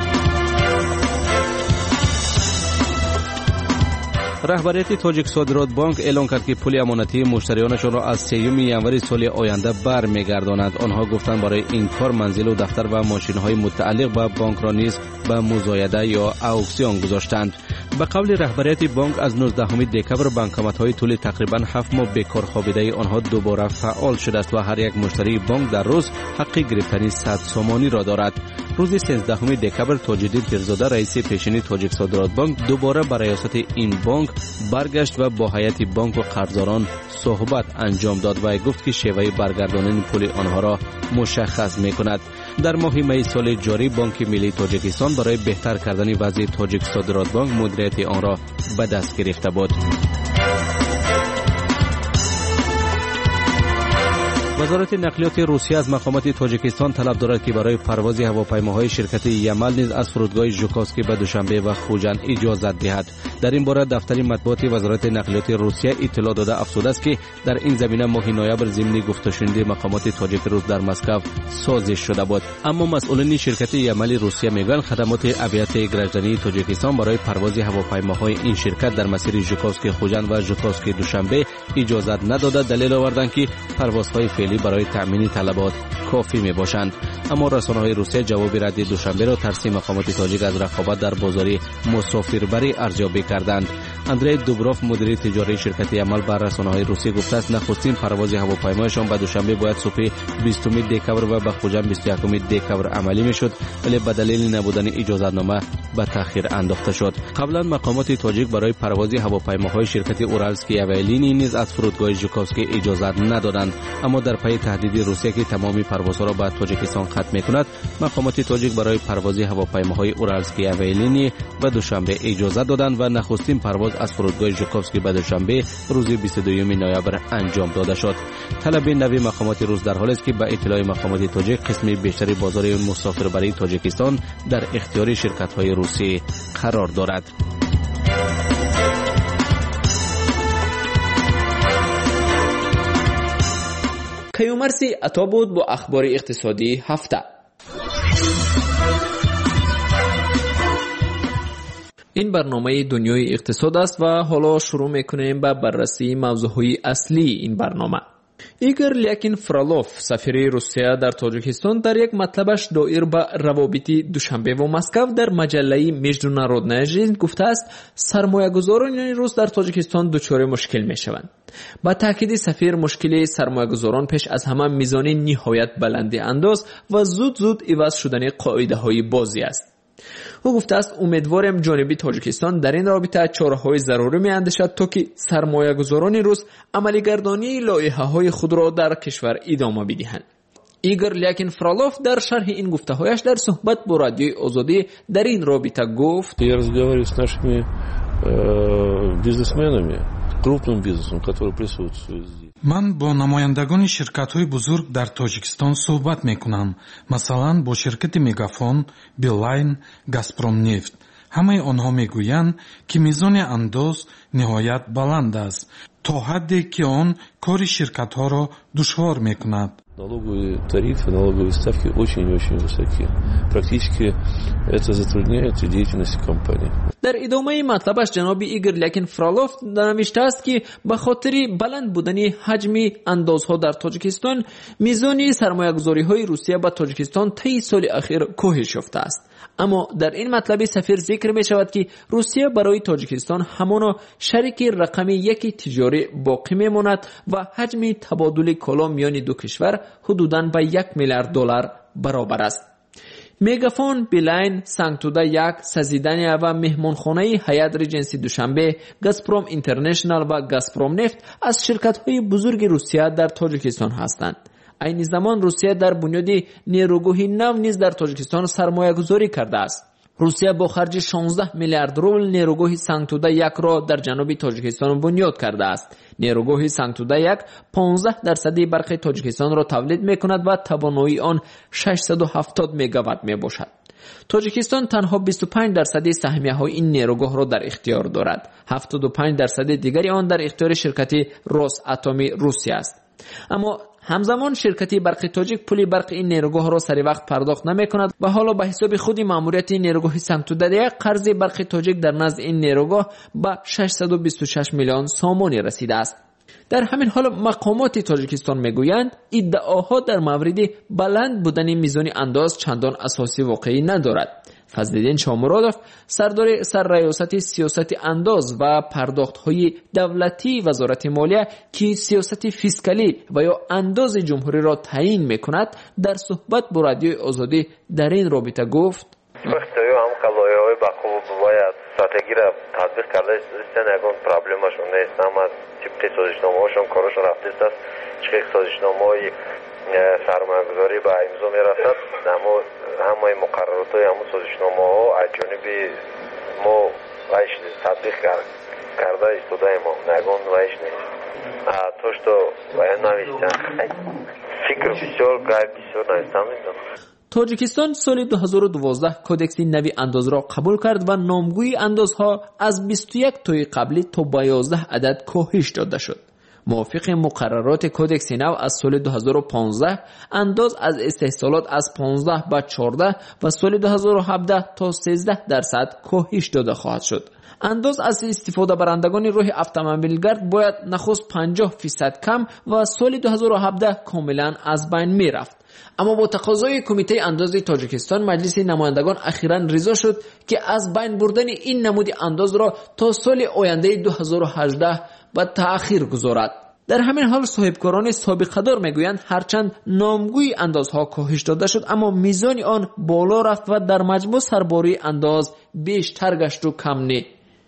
رهبریت تاجیک صادرات بانک اعلام کرد که پول امانتی مشتریانشان را از سوم ینور سال آینده برمیگرداند. آنها گفتند برای این کار منزل و دفتر و ماشین‌های متعلق به بانک را نیز به مزایده یا اکسیون گذاشتند. به قول رهبریت بانک از نوزدهم دکمبر بانکمت‌های طول تقریباً هفت ماه بیکار خوابیده آنها دوباره فعال شده است و هر یک مشتری بانک در روز حق گرفتن صد سومانی را دارد. روز سیزدهم دکبر تاج‌الدین پیرزاده رئیس پیشین تاجیک صادرات بانک دوباره به ریاست این بانک برگشت و با هیئت بانک و قرضداران صحبت انجام داد و گفت که شیوه برگرداندن پول آنها را مشخص می‌کند. در ماه می سال جاری بانک ملی تاجیکستان برای بهتر کردن وضع تاجیک صادرات بانک مدیریت آن را به دست گرفته بود. وزارت نقلیات روسیه از مقامات تاجیکستان طلب دارد که برای پرواز هواپیماهای شرکت یمل نیز از فرودگاه ژوکوفسکی به دوشنبه و خوجند اجازت دهد. در این باره دفتر مطبوعات وزارت نقلیات روسیه اطلاع داده افزوده است که در این زمینه ماه نوامبر ضمن گفتگوشنده مقامات تاجیک روس در مسکو سازش شده بود. اما مسئولین شرکت یمل روسیه میگویند خدمات اویات گرجدانی تاجیکستان برای پرواز هواپیماهای این شرکت در مسیر ژوکوفسکی خوجند و ژوکوفسکی دوشنبه اجازت نداده. دلیل آوردند که پروازهای فعلی برای تأمین طلبات کافی می باشند. اما رسانه‌های روسیه جواب رد دوشنبه را ترسیم مقامات تاجیک از رقابت در بازار مسافربری ارزیابی کردند. اندری دوبروف مدیر تجاری شرکت یمل به رسانه‌های روسیه گفته است نخستین پرواز هواپیمایشان به دوشنبه باید صبح بیستم دکبر و به خوجند بیست و یکم دکبر عملی میشد، ولی به دلیل نبودن اجازتنامه به تأخیر انداخته شد. قبلا مقامات تاجیک برای پرواز هواپیماهای شرکت اورالسکی اویالینی نیز از فرودگاه ژوکوفسکی اجازت ندادند، اما در پی تهدید روسیه که تمامی پروازها را به تاجیکستان ختم می‌کند، مقامات تاجیک برای پرواز هواپیماهای اورالسکی اویالینی به دوشنبه اجازه دادند و نخستین پرواز از فرودگاه ژوکوفسکی به دوشنبه روز بیست و دوم نوامبر انجام داده شد. طلب نوی مقامات روس در حالی است که به اطلاع مقامات تاجیک قسم بیشتری بازار مسافربری تاجیکستان در اختیار شرکت‌های روسی قرار دارد.
کیومرسی عطا بود با اخبار اقتصادی هفته. این برنامه دنیای اقتصاد است و حالا شروع میکنیم به بررسی موضوعهای اصلی این برنامه. ایگور لیاکین فرالوف سفیر روسیه در تاجیکستان در یک مطلبش دایر به روابط دوشنبه و مسکو در مجله международная жизнь گفته است سرمایه‌گذاران روس در تاجیکستان دچار مشکل میشوند. با تاکید سفیر مشکل سرمایه‌گذاران پیش از همه میزان نهایت بلند انداز و زود زود عوض شدن قاعده‌های بازی است. او گفته است امیدوارم جانب تاجیکستان در این رابطه چاره‌های ضروری می‌اندیشد تا که سرمایه‌گذاران روس عملی‌گردانی لایحه‌های خود را در کشور ادامه بدهند. ایگور لیاکین فرالوف در شرح این گفته‌هایش در صحبت با رادیوی آزادی در این رابطه گفت:
Я разговариваю с нашими бизнесменами, крупным бизнесом, который присутствует здесь.
من با نمایندگان شرکت‌های بزرگ در تاجیکستان صحبت می‌کنم. مثلا با شرکت مگافون، بیلاین، گازپروم نفت. همه آنها میگویند که میزان انداز نهایت بلند است تا حدی که آن کار شرکت‌ها را دشوار می‌کند.
Налоговые тарифы, налоговые ставки очень-очень высокие. Практически это затрудняет деятельность компании.
در ادامه مطلبش جناب ایگور لیاکین فرالوف نوشته است که به خاطر بلند بودن حجم اندازها در تاجیکستان میزان سرمایه‌گذاری‌های روسیه به تاجیکستان طی سال اخیر کاهش یافته است. اما در این مطلب سفیر ذکر می شود که روسیه برای تاجیکستان همانا شریک رقم یک تجاری باقی می ماند و حجم تبادل کالا میان دو کشور حدوداً به یک میلیارد دلار برابر است. مگافون، بیلاین، سانکتودا یک، سازیدنیا و مهمانخانه هیئت ریجنسی دوشنبه، گازپروم اینترنشنال و گازپروم نفت از شرکت‌های بزرگ روسیه در تاجیکستان هستند. این زمان روسیه در بنیاد نیروگاه نو نیز در تاجیکستان سرمایه گذاری کرده است. روسیه با خرج شانزده میلیارد روبل نیروگاه سانکتودا یک را در جنوب تاجیکستان بنیاد کرده است. نیروگاه سانکتودا یک پانزده درصد برق تاجیکستان را تولید می‌کند و توانایی آن ششصد و هفتاد مگاوات میباشد. تاجیکستان تنها بیست و پنج درصد سهمیه‌های این نیروگاه را در اختیار دارد. هفتاد و پنج درصد دیگری آن در اختیار شرکت روساتمی روسیه است. اما همزمان شرکت برق تاجیک پول برق این نیروگاه را سری وقت پرداخت نمی کند و حالا به حساب خود ماموریت نیروگاه سانکتودا یک قرض برق تاجیک در نزد این نیروگاه به ششصد و بیست و شش میلیون سامانی رسیده است. در همین حال مقامات تاجیکستان میگویند ادعاها در مورد بلند بودن میزان انداز چندان اساسی واقعی ندارد. فضلالدین شامرادов سردار سرریاست سیاست انداز و پرداخت‌های دولتی وزارت مالیه که سیاست فیسکالی و یا انداز جمهوری را تعیین می‌کند در صحبت با رادیوی آزادی در این رابطه گفت
وقتی هم قضایای با خوب باید استراتژی را تطبیق کرده است نگون پرابلمشون نیست اما تیپ سازشنامه‌هاشون کارشون رفته است چه سازشنامه‌های سرمایه‌گذاری به امضا می‌رسد اما همه مقررات های همون سازشنامه‌ها از جانب ما وایش تطبیق کرده استوده ما نگون وایش نیست توش تو باید نویستن فکر بسیار گای بسیار نویستن میدونم.
تاجیکستان سال دو هزار و دوازده کدکس نوی انداز را قبول کرد و نامگوی اندازها از بیست و یک تای قبلی تا با یازده عدد کاهش داده شد. موافق مقررات کدکس نو از سال دو هزار و پانزده انداز از استحصالات از پانزده به چهارده و سال دو هزار و هفده تا سیزده درصد کاهش داده خواهد شد. انداز از استفاده برندگان راه اتومبیلگرد باید نخست پنجاه فیصد کم و سال دو هزار و هفده کاملا از بین می رفت. اما با تقاضای کمیته انداز تاجیکستان مجلس نمایندگان اخیراً رضا شد که از بین بردن این نمود انداز را تا سال آینده دو هزار و هجده به تأخیر گذارد. در همین حال صاحبکاران سابقه دار میگویند هرچند نامگوی اندازها کاهش داده شد اما میزان آن بالا رفت و در مجموع سرباری انداز بیشتر گشت و کم نه.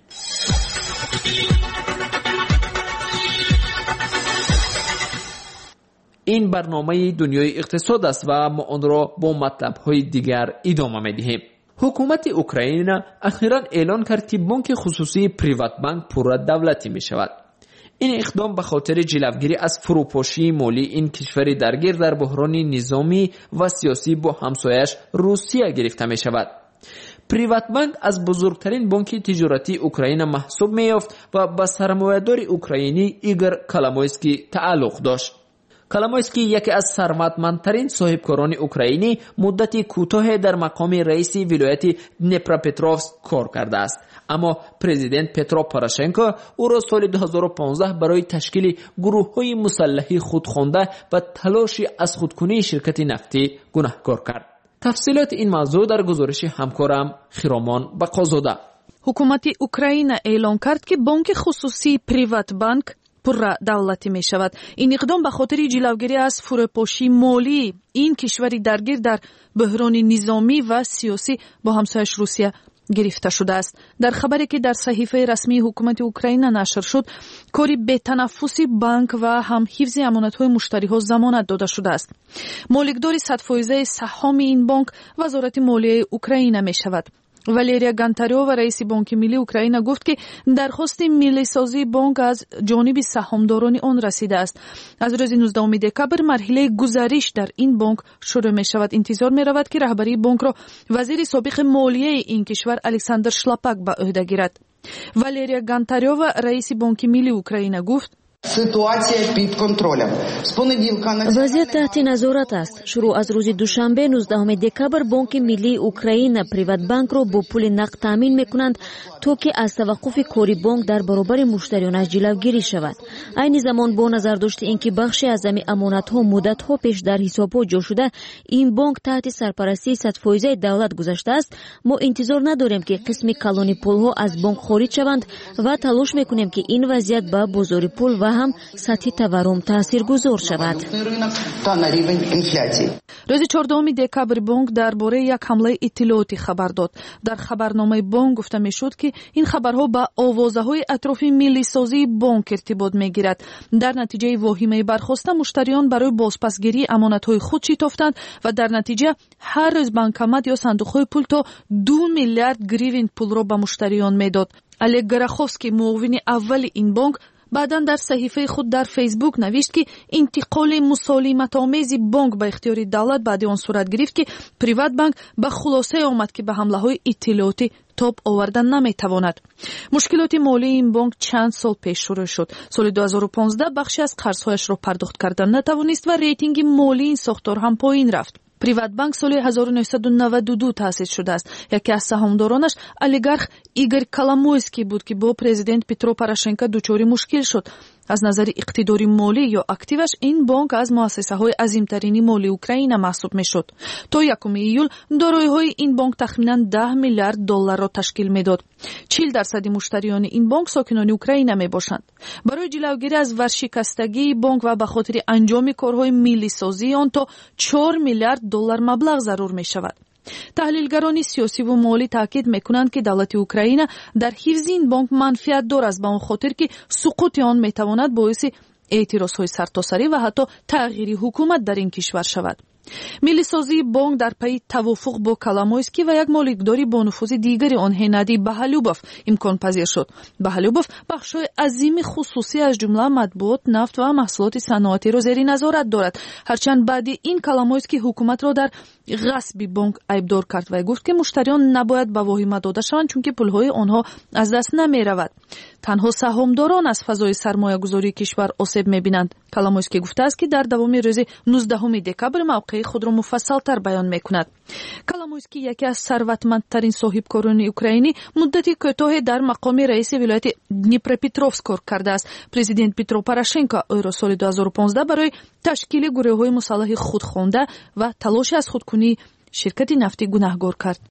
این برنامه دنیای اقتصاد است و ما آن را با مطلب‌های دیگر ادامه می‌دهیم. حکومت اوکراین اخیراً اعلان کرد که بانک خصوصی پریوات بانک پورا دولتی می‌شود. این اقدام به خاطر جلوگیری از فروپاشی مالی این کشور درگیر در بحران نظامی و سیاسی با همسایش روسیه گرفته می‌شود. پریوات بانک از بزرگترین بانک تجارتی اوکراین محسوب می‌یافت و به سرمایه‌دار اوکراینی ایگور کالامویسکی تعلق داشت. کالامویسکی یکی از ثروتمندترین صاحبکاران اوکراینی مدتی کوتاه در مقام رئیس ولایت دنیپروپتروفسک کار کرده است، اما پرزیدنت پترو پوراشنکو او را سال دو هزار و پانزده برای تشکیل گروه‌های مسلحی خود خوانده و تلاش از خودکنی شرکت نفتی گناهکار کرد. تفصیلات این موضوع در گزارش همکارم خرامان بقازاده.
حکومت اوکراین اعلان کرد که بانک خصوصی پریوات بانک پورا دولتی می شود. این اقدام به خاطر جلوگیری از فروپاشی مالی این کشوری درگیر در بحران نظامی و سیاسی با همسایش روسیه گرفته شده است. در خبری که در صحیفه رسمی حکومت اوکراین نشر شد، کاری به تنفسی بانک و هم حفظ امانت‌های مشتری‌ها ضمانت داده شده است. مالکدار صد فیصد سهام این بانک وزارت مالیه اوکراین می شود. والریا گانتاریووا رئیس بانک ملی اوکراین گفت که درخواست ملی سازی بانک از جانب سهامداران آن رسیده است. از روز نوزدهم دکامبر مرحله گزارش در این بانک شروع می شود. انتظار می رود که رهبری بانک را وزیر سابق مالیه این کشور الکساندر شلاپاک به عهده گیرد. والریا گانتاریووا رئیس بانک ملی اوکراین گفت
وضعیت تحت نظارت است. شروع از روز دوشنبه نوزدهم دکامبر بانک ملی اوکراین پریوات بانک را با پول نقد تامین میکنند تا که از توقف کاری بانک در برابر مشتریانش جلوگیری شود. عین زمان با نظر داشته اینکه بخشی از همین امانت ها مدت ها پیش در حساب ها جا شده این بانک تحت سرپرستی صد فیصد دولت گذاشته است، ما انتظار نداریم که قسمی کلانی پول ها از بانک خارج شوند و تلاش میکنیم که این وضعیت به بازار پول و هم سطح تورم تاثیرگذار شود.
روز چهاردهم دکامبر بانک درباره یک حمله اطلاعاتی خبر داد. در خبرنامه بانک گفته میشد که این خبرها با آوازه‌های اطراف ملی سازی بانک ارتباط میگیرد. در نتیجه واهمه برخاسته مشتریان برای بازپسگیری امانت‌های خود شتافتند و در نتیجه هر روز بانکمت یا صندوق‌های پول تا دو میلیارد گریوین پول را به مشتریان میداد. الک گراخوفسکی معاون اول این بانک بعداً در صحیفه خود در فیسبوک نوشت که انتقال مسالمت‌آمیز بانک به اختیار دولت بعد آن صورت گرفت که پریوات بانک به خلاصه آمد که به حمله‌های اطلاعاتی تاب آوردن نمی‌تواند. مشکلات مالی این بانک چند سال پیش شروع شد. سال دو هزار و پانزده بخشی از قرض‌هایش را پرداخت کردن نتوانست و ریتینگ مالی این ساختار هم پایین رفت. پریوات بانک سال هزار و نهصد و نود و دو تأسیس شده است. یکی از سهامدارانش اولیگارخ ایگور کالامویسکی بود که با پرزیدنت پترو پوراشنکو دچار مشکل شد. از نظر اقتداری مالی یا اکتیوش این بانک از مؤسسه‌های عظیم‌ترین مالی اوکراین محسوب میشد. تا یکم ایول دارایی‌های این بانک تخمیناً ده میلیارد دلار را تشکیل میداد. چهل درصد مشتریان این بانک ساکنان اوکراین میباشند. برای جلوگیری از ورشکستگی بانک و به خاطر انجام کارهای ملی سازی آن تا چهار میلیارد دلار مبلغ ضرور می شود. تحلیلگران سیاسی و مالی تاکید میکنند که دولت اوکراین در حفظ این بانک منفعت دارد، به آن خاطر که سقوط آن میتواند باعث اعتراضهای سرتاسری و حتی تغییر حکومت در این کشور شود. ملی سازی بانک در پی توافق با کلامویسکی و یک مالکداری با نفوذ دیگری آن هنادی بهالوبوف امکان پذیر شد. بهالوبوف بخشای عظیم خصوصی از جمله مطبوعات، نفت و محصولات صنعتی را زیر نظارت دارد. هرچند بعد این کلامویسکی حکومت را در غصب بانک عیبدار کرد و گفت که مشتریان نباید به واهمه داده شوند چون که پولهای آنها از دست نمی رود. تنها سهامداران از فضای سرمایه گذاری کشور آسیب می بینند. کلامویسکی گفته است که در دوام روز نوزدهم دکبر موقع خود را مفصل تر بیان می کند. کلامویسکی یکی از ثروتمندترین صاحبکاران اوکراینی مدتی کوتاه در مقام رئیس ولایت دنیپروپتروفسک کار کرده است. پرزیدنت پیترو پوراشنکو او را سال دو هزار و پانزده برای تشکیل گروه‌های مسلح خود خوانده و تلاش از خودکنی شرکت نفتی گناهکار کرد.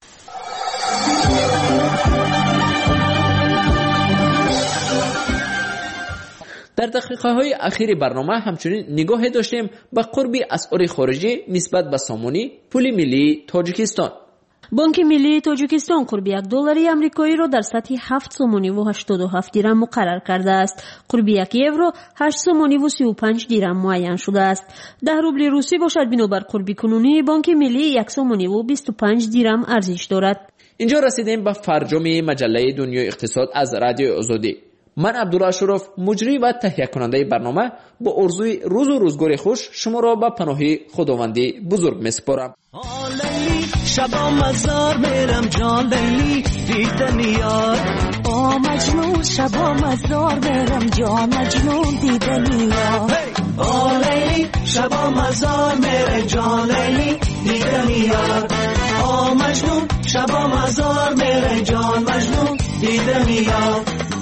در دقیقه های اخیر برنامه همچنین نگاه داشتیم به قرب اسعار خارجی نسبت به سامانی پول ملی تاجیکستان.
بانک ملی تاجیکستان قرب یک دلاری آمریکایی را در سطح هفت سومانی و هشتاد و هفت درم مقرر کرده است. قرب یک یورو هشت سومانی و سی و پنج درم معین شده است. ده روبل روسی باشد بنابر قرب کنونی بانک ملی یک سومانی و بیست و پنج درم ارزش دارد.
اینجا رسیدیم به فرجام مجله دنیای اقتصاد از رادیو آزادی. من عبدالله اشرف مجری و تهیه کننده برنامه با آرزوی روز و روزگار خوش شما را به پناه خداوندی بزرگ میسپارم.
شبا مزار میرم جان لیلی دیدن یار آ مجنون شبا مزار میرم جان مجنون دیدن یار آ لیلی شبا مزار میرم جان لیلی دیدن یار آ مجنون شبا مزار میرم جان مجنون دیدن یار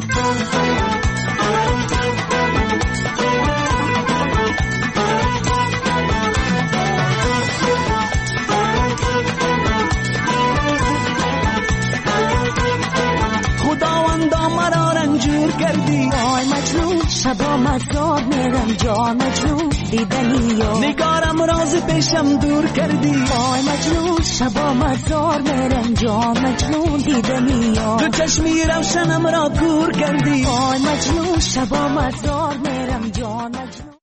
خداوندا مرا رنجور کردی آی مجنون شبا مزار میرم جان مجنون دیدنی یا نگارم راز پیشم دور کردی آی مجنون شبا مزار میرم جان مجنون دیدنی یا تو چشمی روشنم را کور کردی آی مجنون شبا مزار میرم جان مجنون.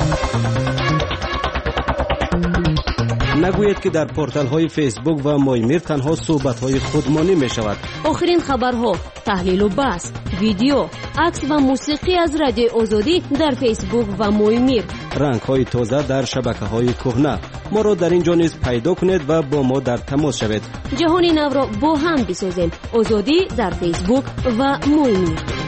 نگوید که در پورتال های فیسبوک و مایمیر تنها صحبت های خودمانی می شود.
آخرین خبرها، تحلیل و بحث، ویدیو، عکس و موسیقی از رادیو آزادی در فیسبوک و مایمیر.
رنگ های تازه در شبکه های کهنه. ما را در اینجا نیز پیدا کنید و با ما در تماس شوید.
جهان نو را با هم بسازیم. آزادی در فیسبوک و مایمیر.